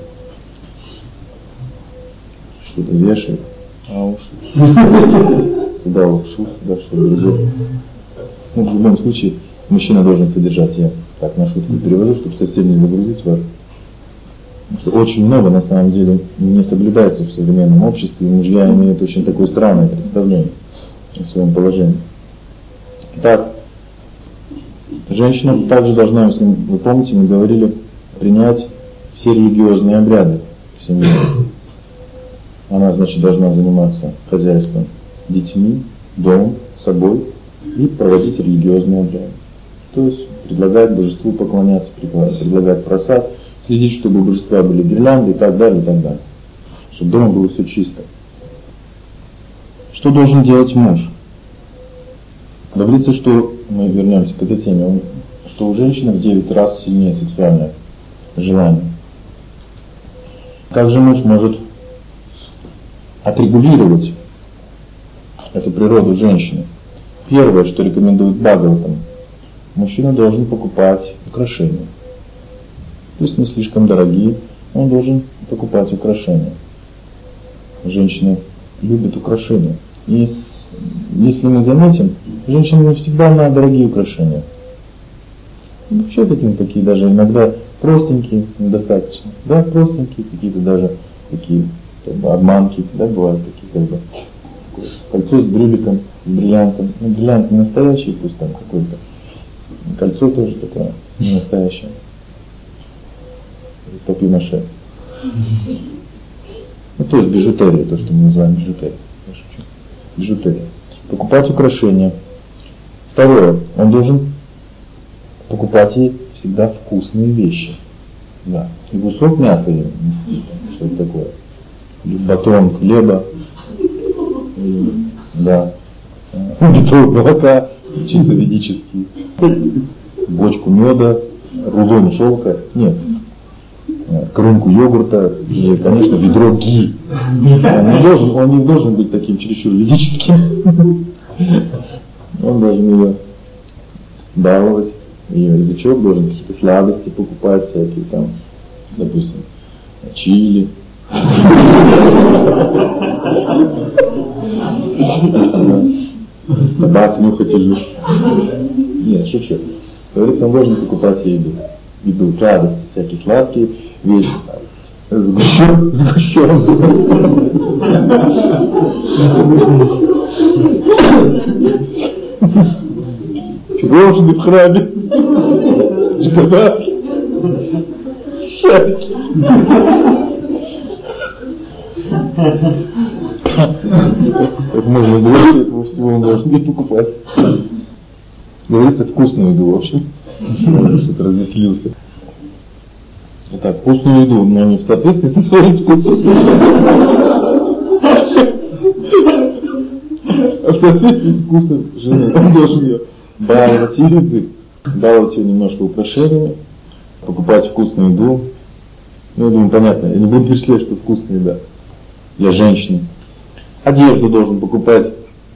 Что-то вешает, а уж сюда лапшу, сюда что-то другое. В любом случае, мужчина должен содержать. Я так на шутку перевожу, чтобы совсем не загрузить вас. Потому что очень много, на самом деле, не соблюдается в современном обществе, и мужья имеют очень такое странное представление о своем положении. Итак, женщина также должна, если вы помните, мы говорили, принять все религиозные обряды в семье. Она, значит, должна заниматься хозяйством, детьми, домом, собой и проводить религиозные обряды. То есть предлагать божеству поклоняться, предлагать просад, следить, чтобы у божества были гирлянды и так далее, и так далее. Чтобы дома было все чисто. Что должен делать муж? Говорится, что, мы вернемся к этой теме, что у женщины в 9 раз сильнее сексуальное желание. Как же муж может отрегулировать эту природу женщины? Первое, что рекомендует Бхагаватам, мужчина должен покупать украшения. Пусть не слишком дорогие, он должен покупать украшения. Женщины любят украшения. И если мы заметим, женщины не всегда на дорогие украшения. Вообще такие даже иногда простенькие, недостаточно. Да, простенькие, какие-то даже такие обманки, да, бывают такие, как бы кольцо с брюликом, с бриллиантом. Ну, бриллиант не настоящий, пусть там какой-то. Кольцо тоже такое не настоящее. Из папье-маше. Ну, то есть бижутерия, то, что мы называем бижутерией. Я шучу. Бижутерия. Покупать украшения. Второе. Он должен покупать ей всегда вкусные вещи. Да. И кусок мяса ей нести. Что это такое? Батон хлеба. И, да. Бутылку молока. Чисто ведический. Бочку меда. Рулон шелка. Нет. Крынку йогурта и, конечно, ведро ги. Он не должен быть таким чересчур ведическим. Он должен ее баловать. Ее язычок должен какие-то сладости покупать, всякие там, допустим, чили. Табак нюхать и жить. Нет, шучу. Говорится, он должен покупать ей еду, сладости, всякие сладкие вещи. Сгущенку. Пирожные в храме. Шоколадки. Шарики. Как можно больше этого всего должен ей покупать. Говорится, вкусную еду, в общем. Что-то развеселился. Итак, вкусную еду, но не в соответствии со своим вкусом. А в соответствии с вкусом жены. Он должен ее баловать едой, баловать ее немножко украшениями, покупать вкусную еду. Ну, я думаю, понятно, я не буду перечислять, что вкусная еда для женщины. Одежду должен покупать.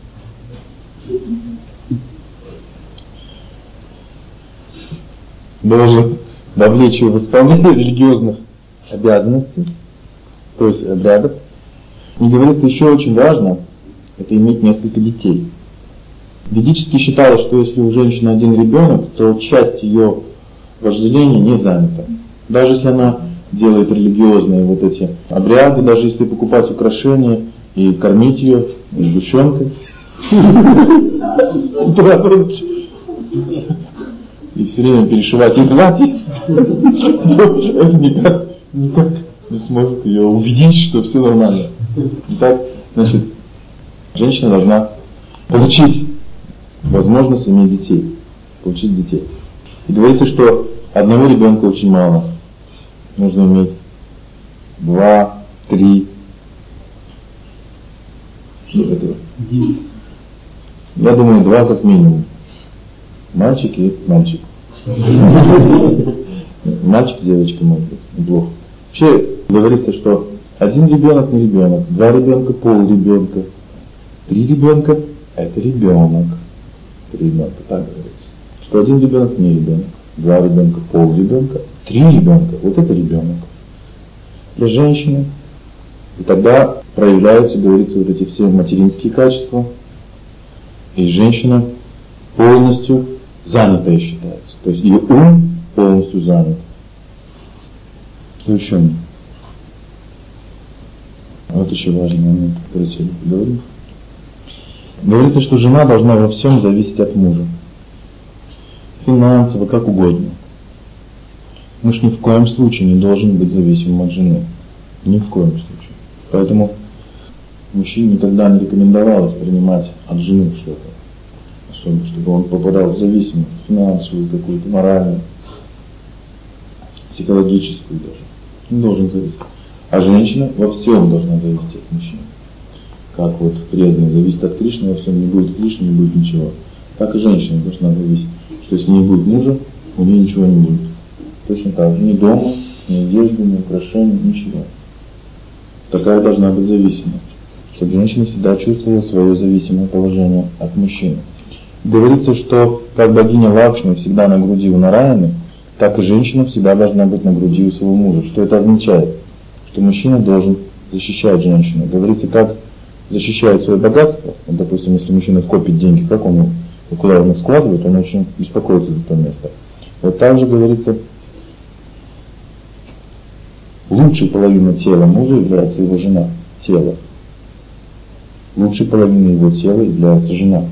Должен вовлечь ее в исполнение религиозных обязанностей, то есть обрядов. И говорится, еще очень важно, это иметь несколько детей. Ведически считалось, что если у женщины один ребенок, то часть ее вожделения не занята. Даже если она делает религиозные вот эти обряды, даже если покупать украшения и кормить ее сгущенкой. И все время перешивать ей платье, это никак не сможет ее убедить, что все нормально. Итак, значит, женщина должна получить возможность иметь детей, получить детей. И говорится, что одного ребенка очень мало. Нужно иметь 2, 3. Что это? Я думаю, 2 как минимум. Мальчик и мальчик. Мальчик и девочка, может быть, неплохо. Вообще говорится, что один ребенок не ребенок, 2 ребенка пол ребенка, 3 ребенка это ребенок. 3 ребенка, так говорится. Что один ребенок не ребенок, 2 ребенка пол ребенка, 3 ребенка вот это ребенок. Для женщины. И тогда проявляются, говорится, вот эти все материнские качества. И женщина полностью занятая считается. То есть ее ум полностью занят. Что еще? Вот еще важный момент, который сегодня поговорим. Говорится, что жена должна во всем зависеть от мужа. Финансово, как угодно. Муж ни в коем случае не должен быть зависимым от жены. Ни в коем случае. Поэтому мужчине никогда не рекомендовалось принимать от жены что-то. Особенно, чтобы он попадал в зависимость, финансовую какую-то, моральную, психологическую даже. Не должен зависеть. А женщина во всем должна зависеть от мужчины. Как вот преданный зависит от Кришны, во всем не будет Кришны, не будет ничего. Так и женщина должна зависеть. Что если не будет мужа, у нее ничего не будет. Точно так же. Ни дома, ни одежды, ни украшений, ничего. Такая должна быть зависимость. Чтобы женщина всегда чувствовала свое зависимое положение от мужчины. Говорится, что как богиня Лакшми всегда на груди у Нараяны, так и женщина всегда должна быть на груди у своего мужа. Что это означает? Что мужчина должен защищать женщину. Говорится, как защищает свое богатство. Вот, допустим, если мужчина копит деньги, как он, куда он их складывает, он очень беспокоится за то место. Вот так же говорится, лучшей половиной тела мужа является его жена, тело. Лучшей половиной его тела является жена.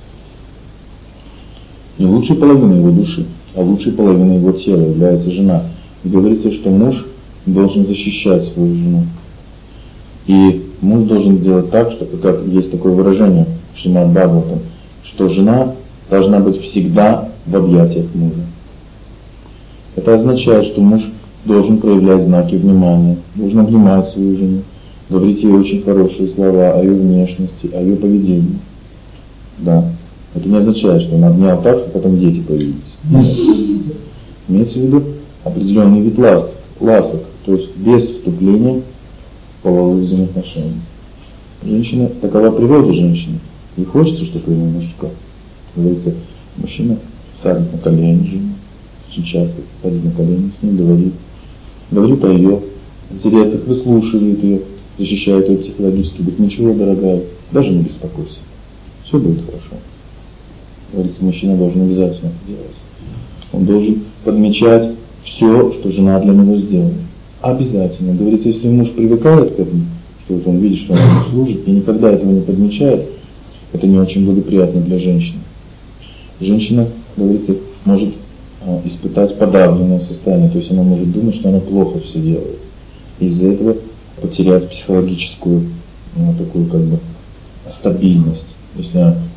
Не лучшей половиной его души, а лучшей половиной его тела является жена. И говорится, что муж должен защищать свою жену. И муж должен делать так, что, как есть такое выражение в Шримад Бхагаватам, что жена должна быть всегда в объятиях мужа. Это означает, что муж должен проявлять знаки внимания, должен обнимать свою жену, говорить ей очень хорошие слова о ее внешности, о ее поведении. Да. Это не означает, что он обнял так, что потом дети появились. Нет. Имеется в виду определенный вид ласок, то есть без вступления в половые взаимоотношения. Женщина, такова природа женщины. Ей хочется, чтобы ее мужика. Говорится, мужчина садит на колени жену, очень часто садит на колени с ней, говорит о ее интересах, выслушивает ее, защищает ее психологически, говорит, ничего, дорогая, даже не беспокойся, все будет хорошо. Говорится, мужчина должен обязательно это делать. Он должен подмечать все, что жена для него сделала. Обязательно. Говорится, если муж привыкает к этому, что вот он видит, что она ему служит, и никогда этого не подмечает, это не очень благоприятно для женщины. Женщина, говорится, может испытать подавленное состояние, то есть она может думать, что она плохо все делает. И из-за этого потерять психологическую такую как бы стабильность. Если она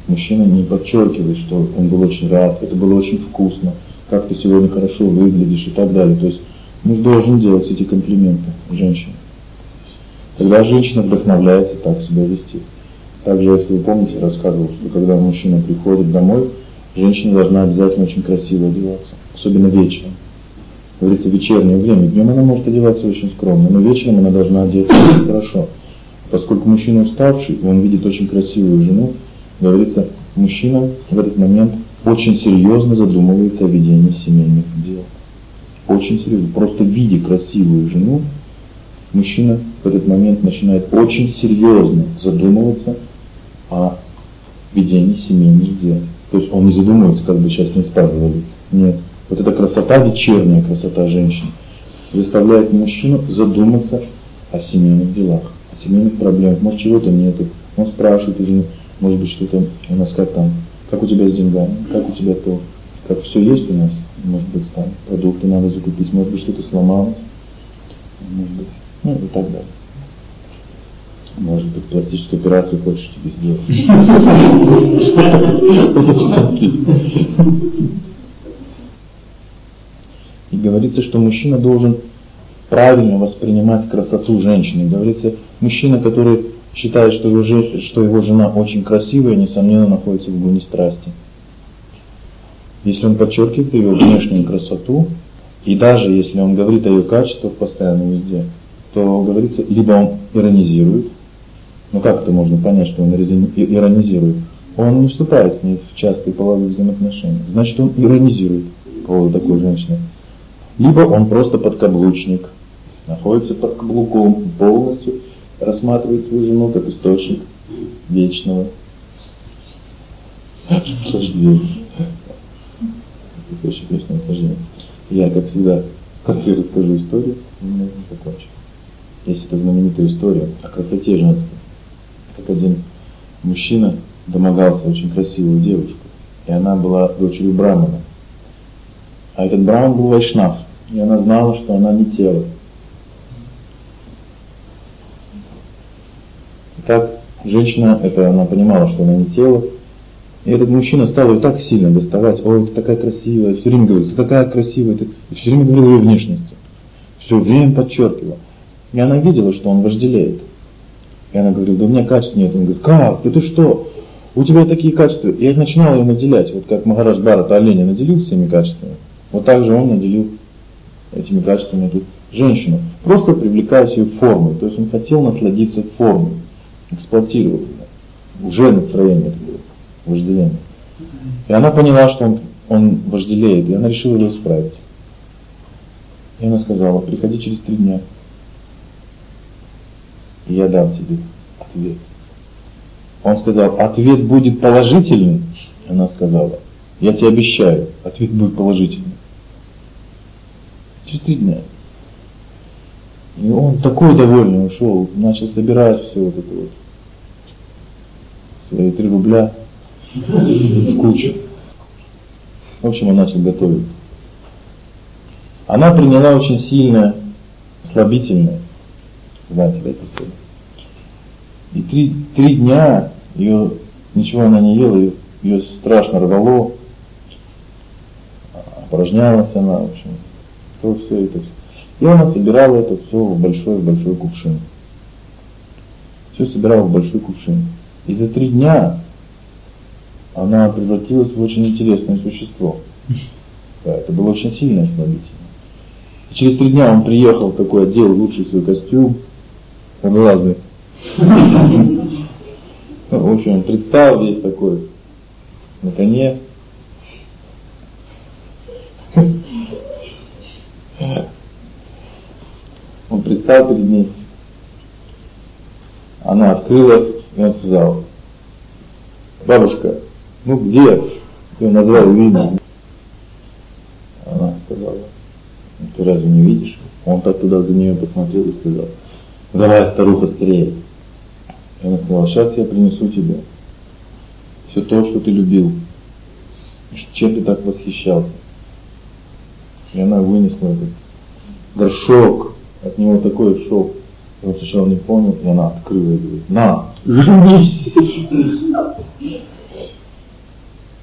мужчина не подчеркивает, что он был очень рад, это было очень вкусно, как ты сегодня хорошо выглядишь и так далее. То есть муж должен делать эти комплименты женщине. Тогда женщина вдохновляется так себя вести. Также, если вы помните, я рассказывал, что когда мужчина приходит домой, женщина должна обязательно очень красиво одеваться, особенно вечером. Говорится, вечернее время. Днем она может одеваться очень скромно, но вечером она должна одеться очень хорошо. Поскольку мужчина уставший, и он видит очень красивую жену, говорится, мужчина в этот момент очень серьезно задумывается о ведении семейных дел. Очень серьезно. Просто видя красивую жену, мужчина в этот момент начинает очень серьезно задумываться о ведении семейных дел. То есть он не задумывается, как бы сейчас не стал говорить. Нет. Вот эта красота, вечерняя красота женщины, заставляет мужчину задуматься о семейных делах, о семейных проблемах. Может, чего-то нету. Он спрашивает у жены, может быть, что-то у нас как там, как у тебя с деньгами, как у тебя то, как все есть у нас, может быть, там продукты надо закупить, может быть, что-то сломалось, может быть, ну и так далее. Может быть, пластическую операцию хочешь тебе сделать. И говорится, что мужчина должен правильно воспринимать красоту женщины. Говорится, мужчина, который считает, что его жена очень красивая, несомненно, находится в гуне страсти. Если он подчеркивает ее внешнюю красоту, и даже если он говорит о ее качествах постоянно везде, то говорится, либо он иронизирует. Ну как это можно понять, что он иронизирует? Он не вступает с ней в частые половые взаимоотношения. Значит, он иронизирует по поводу такой женщины. Либо он просто подкаблучник, находится под каблуком, полностью рассматривает свою жену как источник вечного наслаждения. Источник вечного наслаждения. Я, как всегда, в конце расскажу историю, и мы закончим. Есть эта знаменитая история о красоте женской. Как один мужчина домогался очень красивую девушку, и она была дочерью брамана. А этот браман был вайшнав, и она знала, что она не тело. Так женщина, она понимала, что она не тело, и этот мужчина стал ее так сильно доставать, ой, ты такая красивая, все время говорил, ты такая красивая, и все время говорил о ее внешности, все время подчеркивал. И она видела, что он вожделеет. И она говорила, да у меня качеств нет. Он говорит, как? Ты что? У тебя такие качества. И я начинал ее наделять, вот как Махарадж Бхарата оленя наделил всеми качествами, вот так же он наделил этими качествами эту женщину, просто привлекая ее формой. То есть он хотел насладиться формой, эксплуатировать ее. Уже настроение это было, вожделение. И она поняла, что он вожделеет, и она решила его исправить. И она сказала, приходи через 3 дня. И я дам тебе ответ. Он сказал, ответ будет положительный. Она сказала, я тебе обещаю, ответ будет положительный. Через 3 дня. И он такой довольный ушел, начал собирать все вот это вот, свои 3 рубля в кучу. В общем, он начал готовить. Она приняла очень сильное, слабительное. Знаете, да, эту историю? И 3 дня ее, ничего она не ела, ее страшно рвало, опорожнялась она, в общем, все это. И она собирала это все в большой кувшин. Все собирала в большой кувшин. И за 3 дня она превратилась в очень интересное существо. Да, это было очень сильное слабительное. И через 3 дня он приехал в такой отдел, лучший свой костюм, водолазный. В общем, он предстал весь такой на коне. Он предстал перед ней. Она открыла, и он сказал, бабушка, ну где? Ты назвал имя. Она сказала, ты разве не видишь? Он так туда за нее посмотрел и сказал, давай, старуха, скорее. И она сказала, сейчас я принесу тебе все то, что ты любил, чем ты так восхищался. И она вынесла этот горшок, от него такой шок. И он сначала не понял, и она открыла и говорит, на, женись.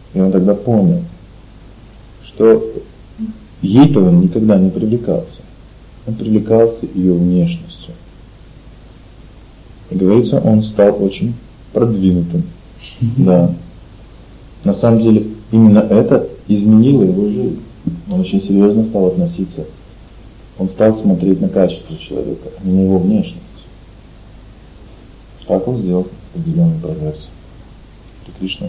И он тогда понял, что ей-то он никогда не привлекался. Он привлекался ее внешностью. И говорится, он стал очень продвинутым. Да. На самом деле, именно это изменило его жизнь. Он очень серьезно стал относиться. Он стал смотреть на качество человека, а не на его внешность. Так он сделал определенный прогресс. Кришна.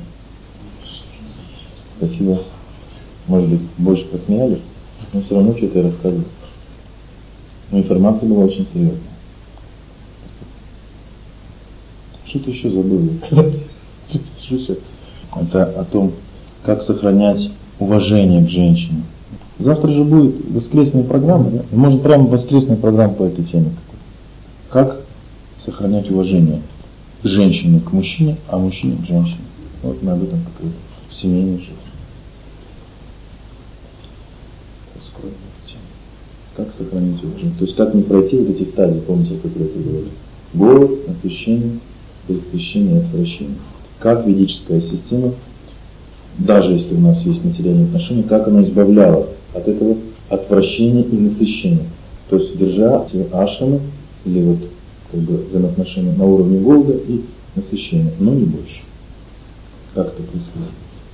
Спасибо. Может быть, больше посмеялись, но все равно что-то я рассказывал. Но информация была очень серьезная. Что-то еще забыл. Это о том, как сохранять уважение к женщине. Завтра же будет воскресная программа, да? И может прямо воскресная программа по этой теме. Как сохранять уважение женщины к мужчине, а мужчине к женщине. Вот мы об этом поговорим в семейной жизни. Как сохранить уважение? То есть как не пройти вот эти стадии, помните, о которых я говорил? Голод, насыщение, предвосхищение, отвращение. Как ведическая система, даже если у нас есть материальные отношения, как она избавляла от этого отвращения и насыщения. То есть держа эти ашрамы или вот как бы взаимоотношения на уровне голода и насыщения, но не больше. Как это происходит?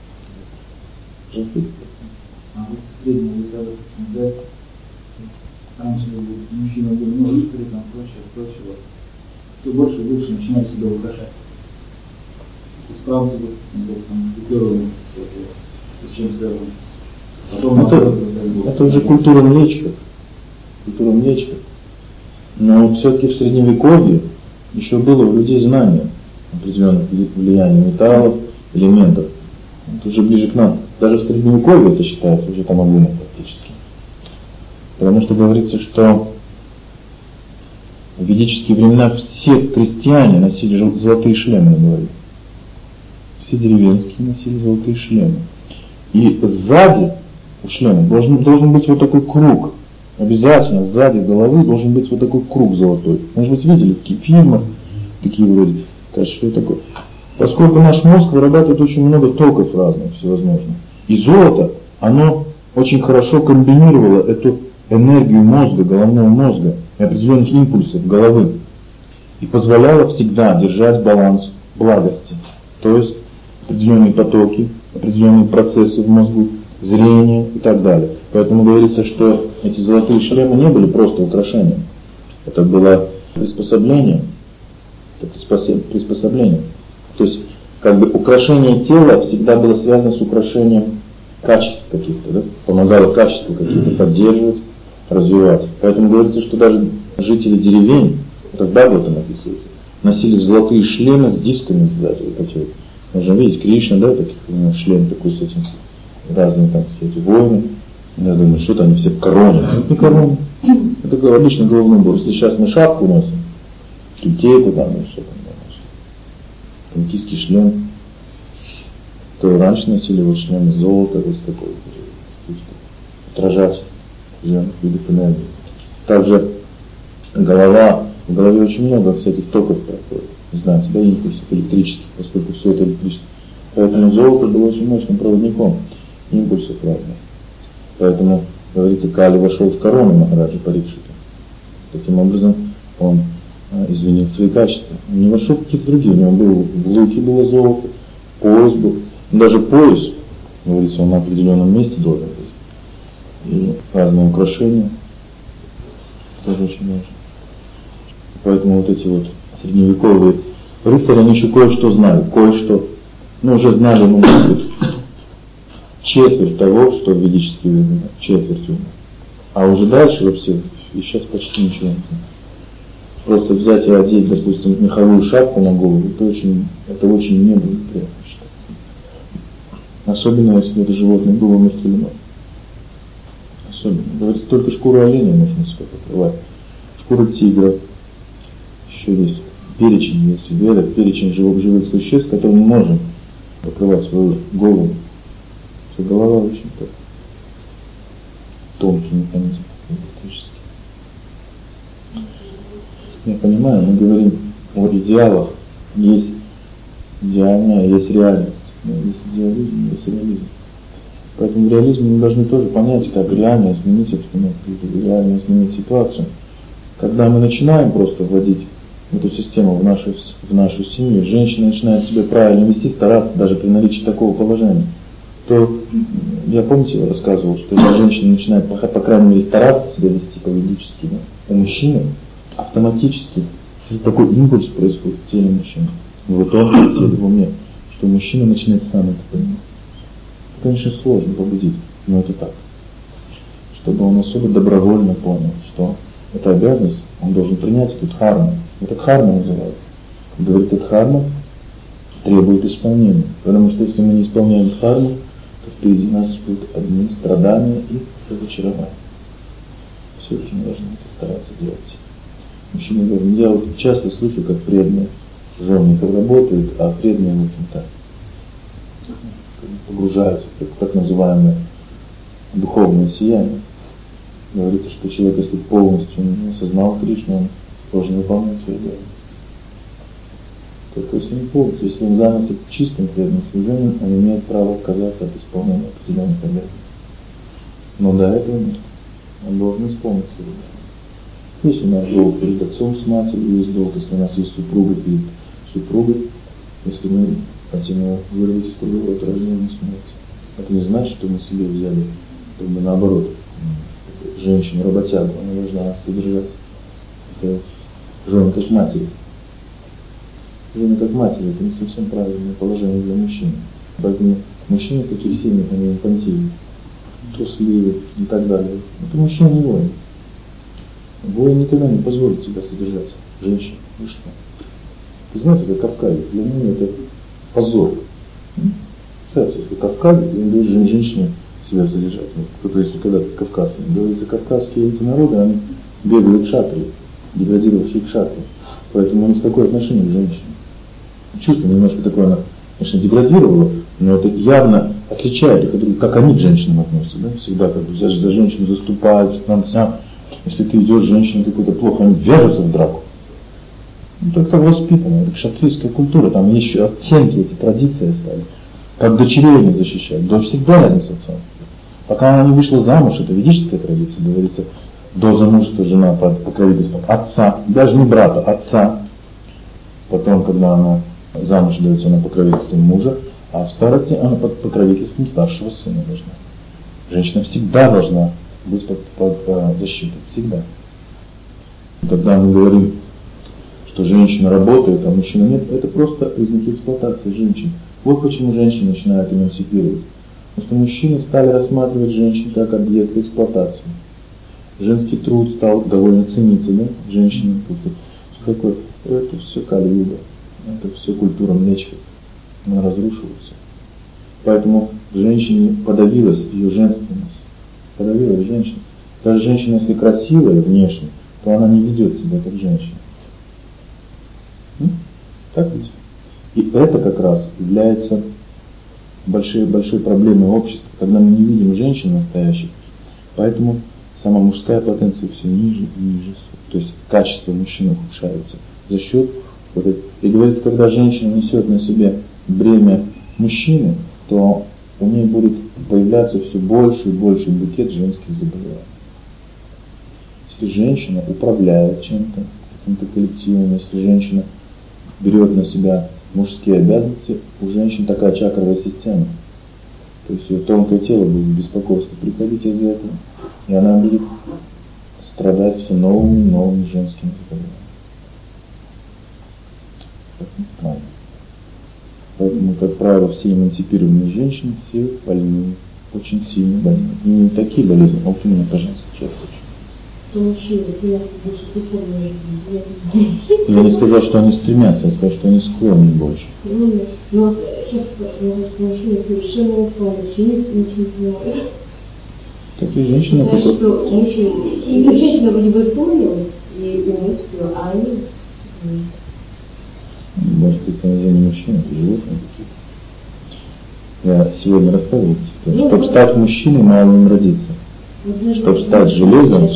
А вот среднего века, раньше мужчина был много скрыт, там прочего. Кто больше и больше начинает себя украшать. Справа ты был там пятеровым, с чем связано. Потом это уже культура млечка. Но все-таки в средневековье еще было у людей знание определенных влияний металлов, элементов. Это уже ближе к нам. Даже в средневековье это считается уже тамагуна практически. Потому что говорится, что в ведические времена все крестьяне носили золотые шлемы на голове. Все деревенские носили золотые шлемы. И сзади у шлема должен быть вот такой круг. Обязательно сзади головы должен быть вот такой круг золотой. Может быть, видели такие фильмы, такие вроде. Кажется, что это такое? Поскольку наш мозг вырабатывает очень много токов разных, всевозможных. И золото, оно очень хорошо комбинировало эту энергию мозга, головного мозга и определенных импульсов головы. И позволяло всегда держать баланс благости. То есть определенные потоки, определенные процессы в мозгу, зрение и так далее. Поэтому говорится, что эти золотые шлемы не были просто украшением. Это было приспособление. То есть, как бы украшение тела всегда было связано с украшением качеств каких-то, да? Помогало качества какие-то поддерживать, развивать. Поэтому говорится, что даже жители деревень, тогда вот это написывается, носили золотые шлемы с дисками сзади. Вот эти вот. Можно видеть, Кришна, да, таких, шлем такой с этим, разные там все эти воины. Я думаю, что-то они все в короне. Это не корона. Это такой обычный головной убор. Если сейчас мы шапку носим, китейку там, или что там, китайский шлем, то раньше носили вот шлем из золота, вот такой, отражать определенных видов энергии. Также голова, в голове очень много всяких токов проходит. Не знаю, всегда импульсов электрических, поскольку все это электрическое. Поэтому золото было очень мощным проводником импульсов разных. Поэтому, говорится, Кали вошел в корону Махараджа Парикшита. Таким образом, он изменил свои качества. Он не вошел в какие-то другие. У него в луке было золото, пояс был. Даже пояс, говорится, он на определенном месте должен быть. И разные украшения. Тоже очень важно. Поэтому вот эти вот средневековые рыцари, они еще кое-что знали. Кое-что, уже знали, может быть, четверть того, что в ведические времена, четверть. А уже дальше вообще, и сейчас почти ничего не знаю. Просто взять и одеть, допустим, меховую шапку на голову, это очень неблагоприятно считается. Особенно, если это животное было мертвено. Особенно. Говорится, только шкуру оленя можно себе покрывать. Шкуру тигра. Еще есть перечень, есть в ведах, перечень живых существ, которым мы можем покрывать свою голову. Что голова очень так тонкий механизм электрический. Я понимаю, мы говорим о идеалах. Есть идеальное, есть реальность. Есть идеализм, есть реализм. Поэтому в реализме мы должны тоже понять, как реально изменить обстановку, реально изменить ситуацию. Когда мы начинаем просто вводить эту систему в нашу семью, женщина начинает себя правильно вести, стараться даже при наличии такого положения, то, я помните, я рассказывал, что если женщина начинает, по крайней мере, стараться себя вести поведенчески, да, у мужчины автоматически такой импульс происходит в теле мужчины, в тонком теле, в уме, что мужчина начинает сам это понимать. Это, конечно, сложно побудить, но это так. Чтобы он особо добровольно понял, что это обязанность, он должен принять эту дхарму. Это дхарма называется. Говорит, эта дхарма требует исполнения. Потому что если мы не исполняем дхарму, то впереди нас будут одни страдания и разочарования. Все-таки мы должны это стараться делать. Мужчины говорят, я вот часто слышу, как преданные жены работают, а преданные, в общем-то, погружаются в так называемое духовное сияние. Говорится, что человек, если полностью не осознал Кришну, он должен выполнять свою обязанность. Только если не полностью, если он занялся чистым преданным служением, он имеет право отказаться от исполнения определенных обязанностей. Но до этого нет. Он должен исполнить свою обязанность. Если у нас долг перед отцом с матерью, есть долг, если у нас есть супруга перед супругой, если мы хотим его вырвать из круговорота рождения смерти. Это не значит, что мы себе взяли, как бы наоборот, женщину, работягу, она должна нас содержать. Это жена как матери. Жена как матери, это не совсем правильное положение для мужчин. Поэтому мужчины в таких семьях, они инфантильны, трусливы и так далее. Это мужчина не воин. Воин никогда не позволит себя содержать женщину. Вы что? Вы знаете, как Кавказе, для меня это позор. Представляете, если Кавказе, то не должен женщине себя содержать. Кто-то, если когда-то с Кавказцами, говорится, кавказские эти народы, они бегали к шатре, деградировавшие к шатре. Поэтому у них такое отношение к женщине. Чувство немножко такое, оно, конечно, деградировало, но это явно отличает их от других, как они к женщинам относятся. Да? Всегда как бы за женщину заступают, если ты идешь с женщиной какой-то плохо, они вяжутся в драку. Ну, так воспитано, это шатрийская культура, там есть еще оттенки, эти традиции остались. Как дочерей не защищают, дочь всегда рядом с отцом. Пока она не вышла замуж, это ведическая традиция, говорится, до замужества жена под покровительством отца, даже не брата, отца. Потом, когда она замуж дается, она покровительством мужа, а в старости она под покровительством старшего сына должна. Женщина всегда должна быть под защитой, всегда. Когда мы говорим, что женщина работает, а мужчина нет, это просто признаки эксплуатации женщин. Вот почему женщины начинают эмансипировать. Потому что мужчины стали рассматривать женщин как объект эксплуатации. Женский труд стал довольно цениться, да, женщины. Это все Кали-юга, это все культура млечка, она разрушивается. Поэтому женщине подавилась ее женственность, подавилась женщина. Даже женщина, если красивая внешне, то она не ведет себя как женщина. Так ведь? И это как раз является большой проблемой общества, когда мы не видим женщин настоящих. Поэтому сама мужская потенция все ниже и ниже. То есть качество мужчины ухудшается за счет вот этого. И говорит, когда женщина несет на себе бремя мужчины, то у ней будет появляться все больше и больше букет женских заболеваний. Если женщина управляет чем-то, каким-то коллективом, если женщина берет на себя мужские обязанности, у женщин такая чакровая система. То есть ее тонкое тело будет беспокойство приходить из-за этого, и она будет страдать все новыми и новыми женскими заболеваниями. Поэтому, как правило, все эмансипированные женщины, все больные, очень сильно больные. И не такие болезни, а именно по-женски часто очень. Я не сказал, что они стремятся, я сказал, что они склонны больше. Но сейчас мужчины совершенно склонны, ничего не знают. Так и женщина такой. Женщина вроде бы склонилась и умеет все, а они... Может, это не мужчина, это животное. Я сегодня рассказывал, чтобы стать мужчиной, мало им родиться. Чтобы стать железом.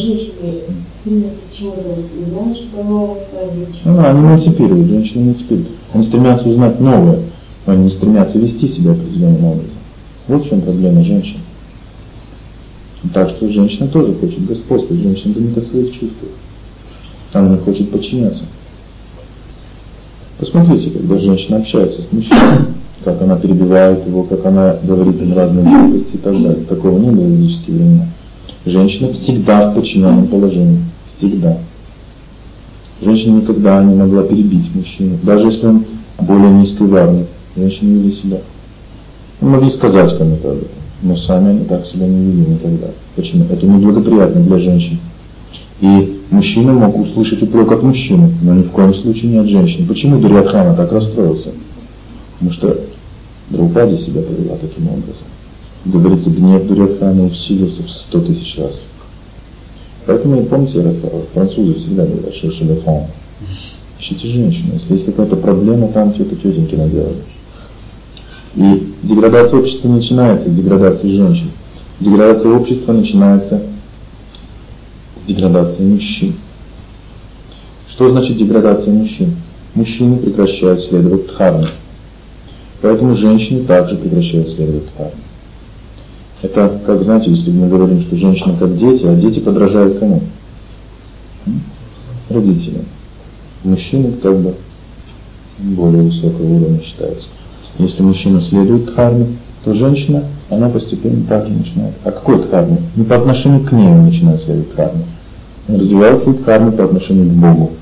Они эмансипируют, женщины эмансипируют. Они стремятся узнать новое. но они не стремятся вести себя определенным образом. Вот в чем проблема женщин. Так что женщина тоже хочет господствовать, женщина думает о своих чувствах. Она не хочет подчиняться. Посмотрите, когда женщина общается с мужчиной, как она перебивает его, как она говорит им разные глупости и так далее. Такого не было в ведические времена. Женщина всегда в подчиненном положении. Всегда. Женщина никогда не могла перебить мужчину, даже если он более низкой варны. Женщины вели себя. Мы могли сказать кому-то об этом, но сами они так себя не вели никогда. Почему? Это неблагоприятно для женщин. И мужчина мог услышать упрек от мужчины, но ни в коем случае не от женщины. Почему Дурьодхана так расстроился? Потому что Драупади себя повела таким образом. Говорится, гнев Дурьодхана усилился в 100 000 раз. Поэтому, помните, я рассказывал, французы всегда говорят, что шелефон. Ищите женщину. Если есть какая-то проблема, там что-то тетеньки наделали. И деградация общества не начинается с деградации женщин. Деградация общества начинается с деградации мужчин. Что значит деградация мужчин? Мужчины прекращают следовать дхарме. Поэтому женщины также прекращают следовать дхарме. Это, как знаете, если мы говорим, что женщины как дети, а дети подражают кому? Родителям. Мужчины как бы более высокого уровня считаются. Если мужчина следует дхарме, то женщина, она постепенно так и начинает. А какой дхарме? Не по отношению к ней он начинает следовать дхарме. Он развивает свою дхарму по отношению к Богу.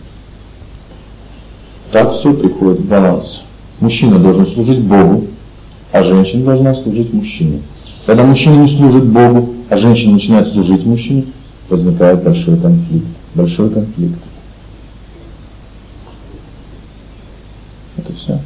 Так все приходит в баланс. Мужчина должен служить Богу, а женщина должна служить мужчине. Когда мужчина не служит Богу, а женщина начинает служить мужчине, возникает большой конфликт. Большой конфликт. Это все.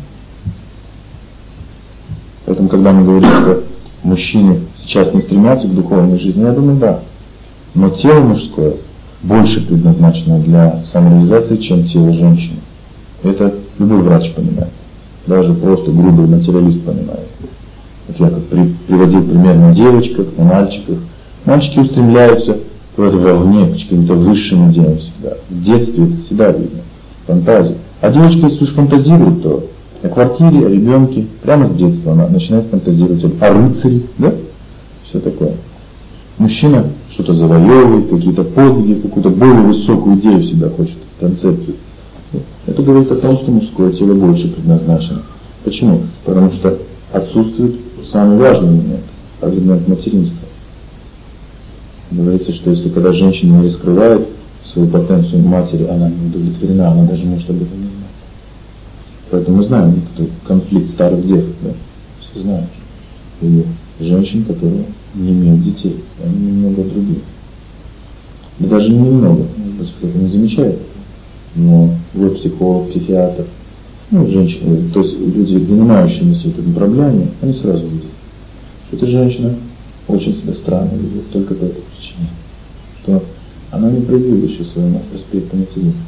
Поэтому, когда мы говорим, что мужчины сейчас не стремятся к духовной жизни, я думаю, да. Но тело мужское больше предназначено для самореализации, чем тело женщины. Это любой врач понимает. Даже просто грубый материалист понимает. Вот я как приводил пример на девочках, на мальчиках. Мальчики устремляются вовне, к каким-то высшим идеям всегда. В детстве это всегда видно. Фантазия. А девочка, если уж фантазирует, то о квартире, о ребенке, прямо с детства она начинает фантазировать о рыцаре, да? Все такое. Мужчина что-то завоевывает, какие-то подвиги, какую-то более высокую идею всегда хочет, концепцию. Это говорит о том, что мужское тело больше предназначено. Почему? Потому что отсутствует самый важный момент, момент материнства. Говорится, что если когда женщина не раскрывает свою потенцию матери, она не удовлетворена, она даже может об этом не знать. Поэтому мы знаем конфликт старых дев, да? Все знают. И женщин, которые не имеют детей, они немного другие. И даже не немного, может быть, кто-то не замечает. Но вот психолог, психиатр, женщины, то есть люди, занимающиеся этими проблемами, они сразу видят, что эта женщина очень себя странно ведет, только по этой причине, что она не проявила еще своего аспекта материнства.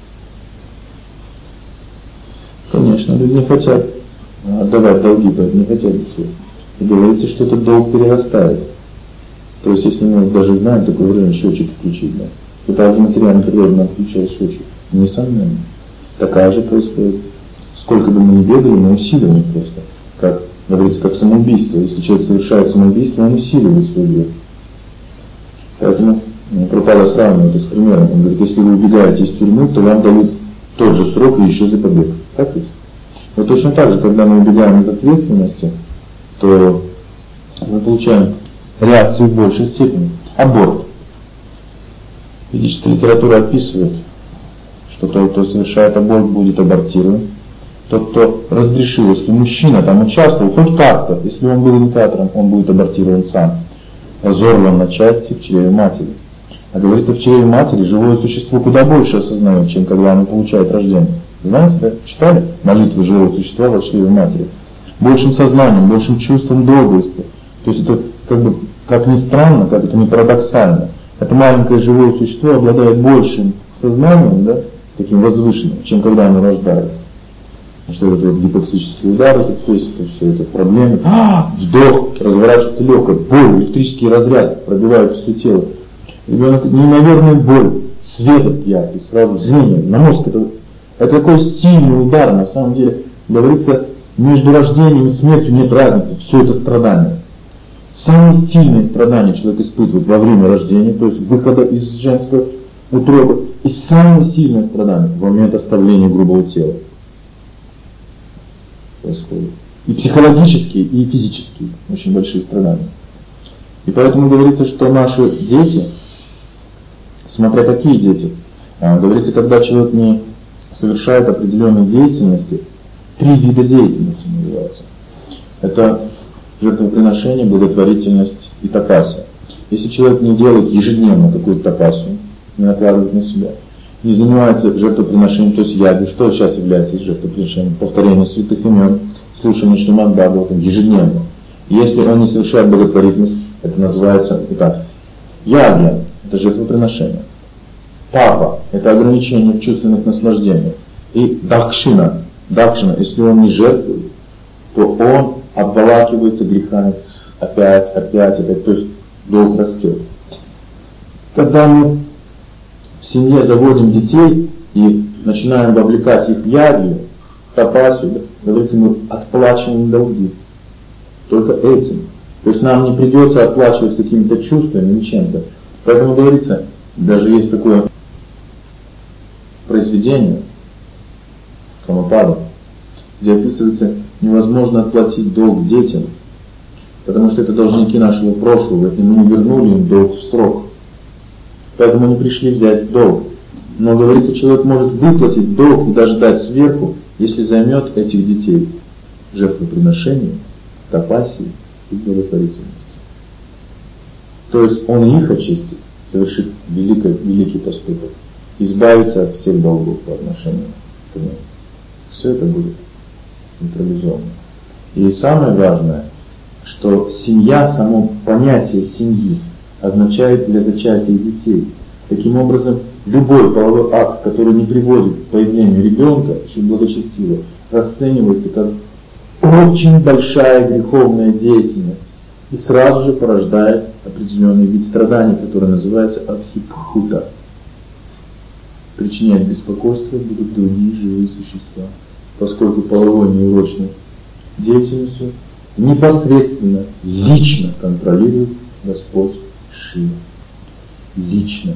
Конечно, люди не хотят отдавать долги, поэтому не хотят детей. И говорится, что этот долг перерастает. То есть, если мы даже знаем такое время счетчик включить, да, то также материально природно включает счетчик. Несомненно. Такая же происходит. Сколько бы мы ни бегали, мы усиливаем просто. Как говорится, как самоубийство. Если человек совершает самоубийство, он усиливает свой грех. Поэтому Прабхупада сравнивает это с примером. Он говорит, если вы убегаете из тюрьмы, то вам дают тот же срок и еще за побег. Так ведь? Вот точно так же, когда мы убегаем от ответственности, то мы получаем реакцию в большей степени. Аборт. Ведическая литература описывает, что тот, кто совершает аборт, будет абортирован. Тот, кто разрешил, если мужчина там участвовал, хоть как-то, если он был инициатором, он будет абортирован сам. Разорван на части в чреве матери. А говорится, в чреве матери живое существо куда больше осознает, чем когда оно получает рождение. Знаете, да? Читали молитвы живого существа во чреве матери? Большим сознанием, большим чувством доблести. То есть это как бы, как ни странно, как это не парадоксально. Это маленькое живое существо обладает большим сознанием, да, таким возвышенным, чем когда оно рождается. Что это вот гипоксический удар, это все это проблемы. Вдох, разворачивается легкость, боль, электрический разряд пробивает все тело. Ребенок, неимоверная боль, свет яркий, сразу зрение, на мозг. Это такой сильный удар, на самом деле. Говорится, Между рождением и смертью нет разницы, все это страдания. Самые сильные страдания человек испытывает во время рождения, то есть выхода из женской утробы, и самые сильные страдания в момент оставления грубого тела происходят. И психологические, и физические очень большие страдания. И поэтому говорится, что наши дети, смотря какие дети, говорится, когда человек не совершает определенной деятельности, 3 вида деятельности называются. Это жертвоприношение, благотворительность и тапасия. Если человек не делает ежедневно какую-то тапасию, не накладывает на себя, не занимается жертвоприношением, то есть яги, что сейчас является жертвоприношением? Повторение святых имен, слушание Шримад Бхагаватам ежедневно. И если он не совершает благотворительность, это называется итак, яги, это жертвоприношение. Папа – это ограничение в чувственных наслаждениях. И дакшина, если он не жертвует, то он обволакивается грехами опять, то есть долг растет. Когда мы в семье заводим детей и начинаем вовлекать их в ягью, тапасию, говорится, мы отплачиваем долги. Только этим. То есть нам не придется отплачивать какими-то чувствами или чем-то. Поэтому говорится, даже есть такое произведение Камапада, где описывается, невозможно отплатить долг детям, потому что это должники нашего прошлого, и мы не вернули им долг в срок. Поэтому они пришли взять долг. Но, говорится, человек может выплатить долг и даже дать сверху, если займет этих детей жертвоприношением, тапасией и благотворительностью. То есть он их очистит, совершит великий поступок, избавиться от всех долгов по отношению к нему. Все это будет нейтрализовано. И самое важное, что семья, само понятие семьи означает для зачатия детей. Таким образом, любой половой акт, который не приводит к появлению ребенка, очень благочестиво, расценивается как очень большая греховная деятельность и сразу же порождает определенный вид страданий, который называется абхипхута. Причинять беспокойство будут другие живые существа, поскольку половой неурочной деятельностью непосредственно, лично контролирует Господь Шива. Лично.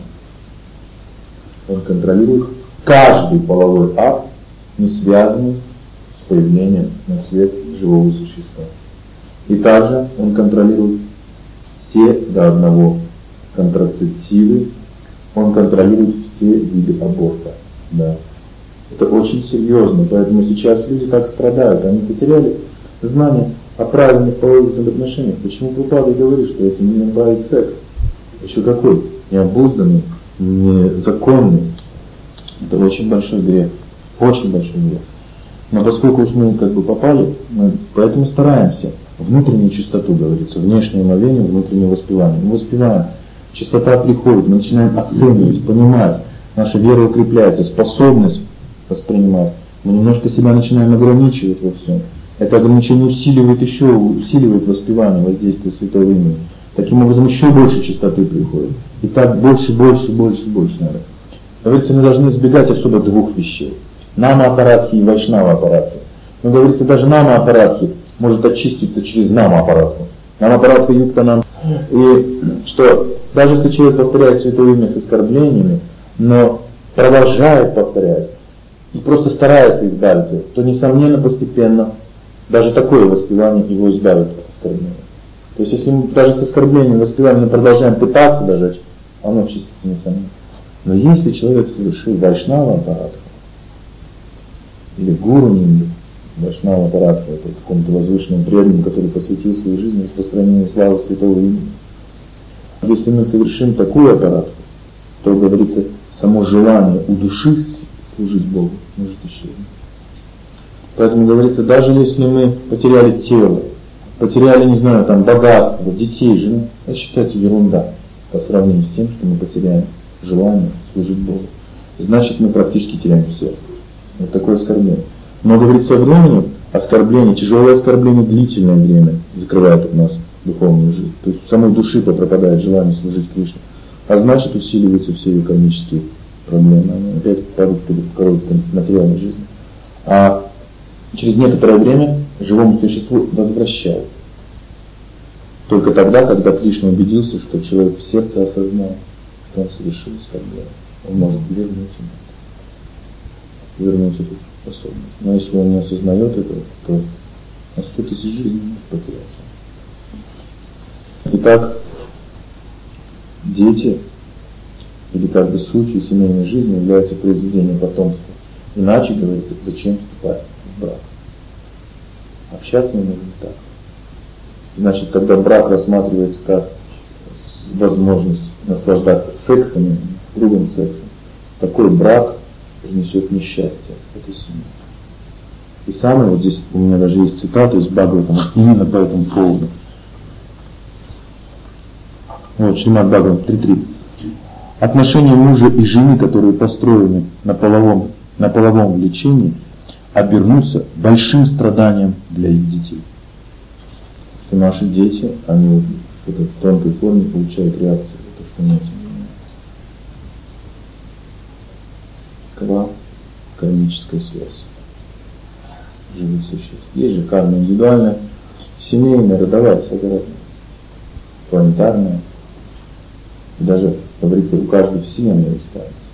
Он контролирует каждый половой акт, не связанный с появлением на свет живого существа. И также он контролирует все до одного контрацептивы, он контролирует все виды аборта. Да. Это очень серьезно, поэтому сейчас люди так страдают, они потеряли знание о правильных половых взаимоотношениях. Почему Прабхупада говорит, что если не набавить секс, еще какой? Необузданный, незаконный. Это очень большой грех. Очень большой грех. Но поскольку уж мы как бы попали, мы поэтому стараемся. Внутреннюю чистоту, говорится, внешнее омовение, внутреннее воспевание. Мы воспеваем, чистота приходит, мы начинаем оценивать, понимать, наша вера укрепляется, способность воспринимать. Мы немножко себя начинаем ограничивать во всем. Это ограничение усиливает воспевание, воздействие Святого Имени. Таким образом еще больше чистоты приходит. И так больше надо. Говорится, мы должны избегать особо 2 вещей. Нама-апаратхи и вайшнава-апаратхи. Но говорится, даже нама-апаратхи может очиститься через нама-апаратху. Нама-апаратха юкта нам. И что, даже если человек повторяет Святое Имя с оскорблениями, но продолжает повторять и просто старается избавиться, то, несомненно, постепенно даже такое воспевание его избавит от оскорбления. То есть, если мы даже с оскорблением воспеванием продолжаем пытаться даже, оно чистится, несомненно. Но если человек совершил вайшнава-апаратху, или гуру ниндзя, вайшнава-апаратху, это какому-то возвышенному преданному, который посвятил свою жизнь распространению славы Святого Имени. Если мы совершим такую аппаратку, то, говорится, само желание у души служить Богу может исчезнуть. Поэтому, говорится, даже если мы потеряли тело, потеряли, не знаю, там, богатство, детей, жену, это считайте ерунда по сравнению с тем, что мы потеряем желание служить Богу. Значит, мы практически теряем все. Вот такое оскорбление. Но, говорится, временем оскорбление, тяжелое оскорбление, длительное время закрывает у нас духовную жизнь. То есть в самой душе пропадает желание служить Кришне. А значит, усиливаются все ее кармические проблемы. Они опять падают в короткой материальной жизни. А через некоторое время живому существу возвращают. Только тогда, когда Кришна убедился, что человек в сердце осознал, что он совершил оскорбление, он может вернуть эту способность. Но если он не осознает этого, то на 100 000 жизней потеряется. Итак, дети, или каждый случай семейной жизни является произведением потомства. Иначе, говорится, зачем вступать в брак? Общаться не нужно так. Значит, когда брак рассматривается как возможность наслаждаться сексом, грубым сексом, такой брак принесет несчастье этой семье. И самое, вот здесь у меня даже есть цитата из Бхагаватама именно по этому поводу. Вот, Шримад Бхагаватам 3.3. Отношения мужа и жены, которые построены на половом влечении, обернутся большим страданием для их детей. Что наши дети, они в этой тонкой форме получают реакцию, то, что мы этим занимаемся. Кармическая связь живых существ. Есть же карма индивидуальная, семейная, родовая, всякая, планетарная. И даже, говорится, у каждой вселенной есть карма.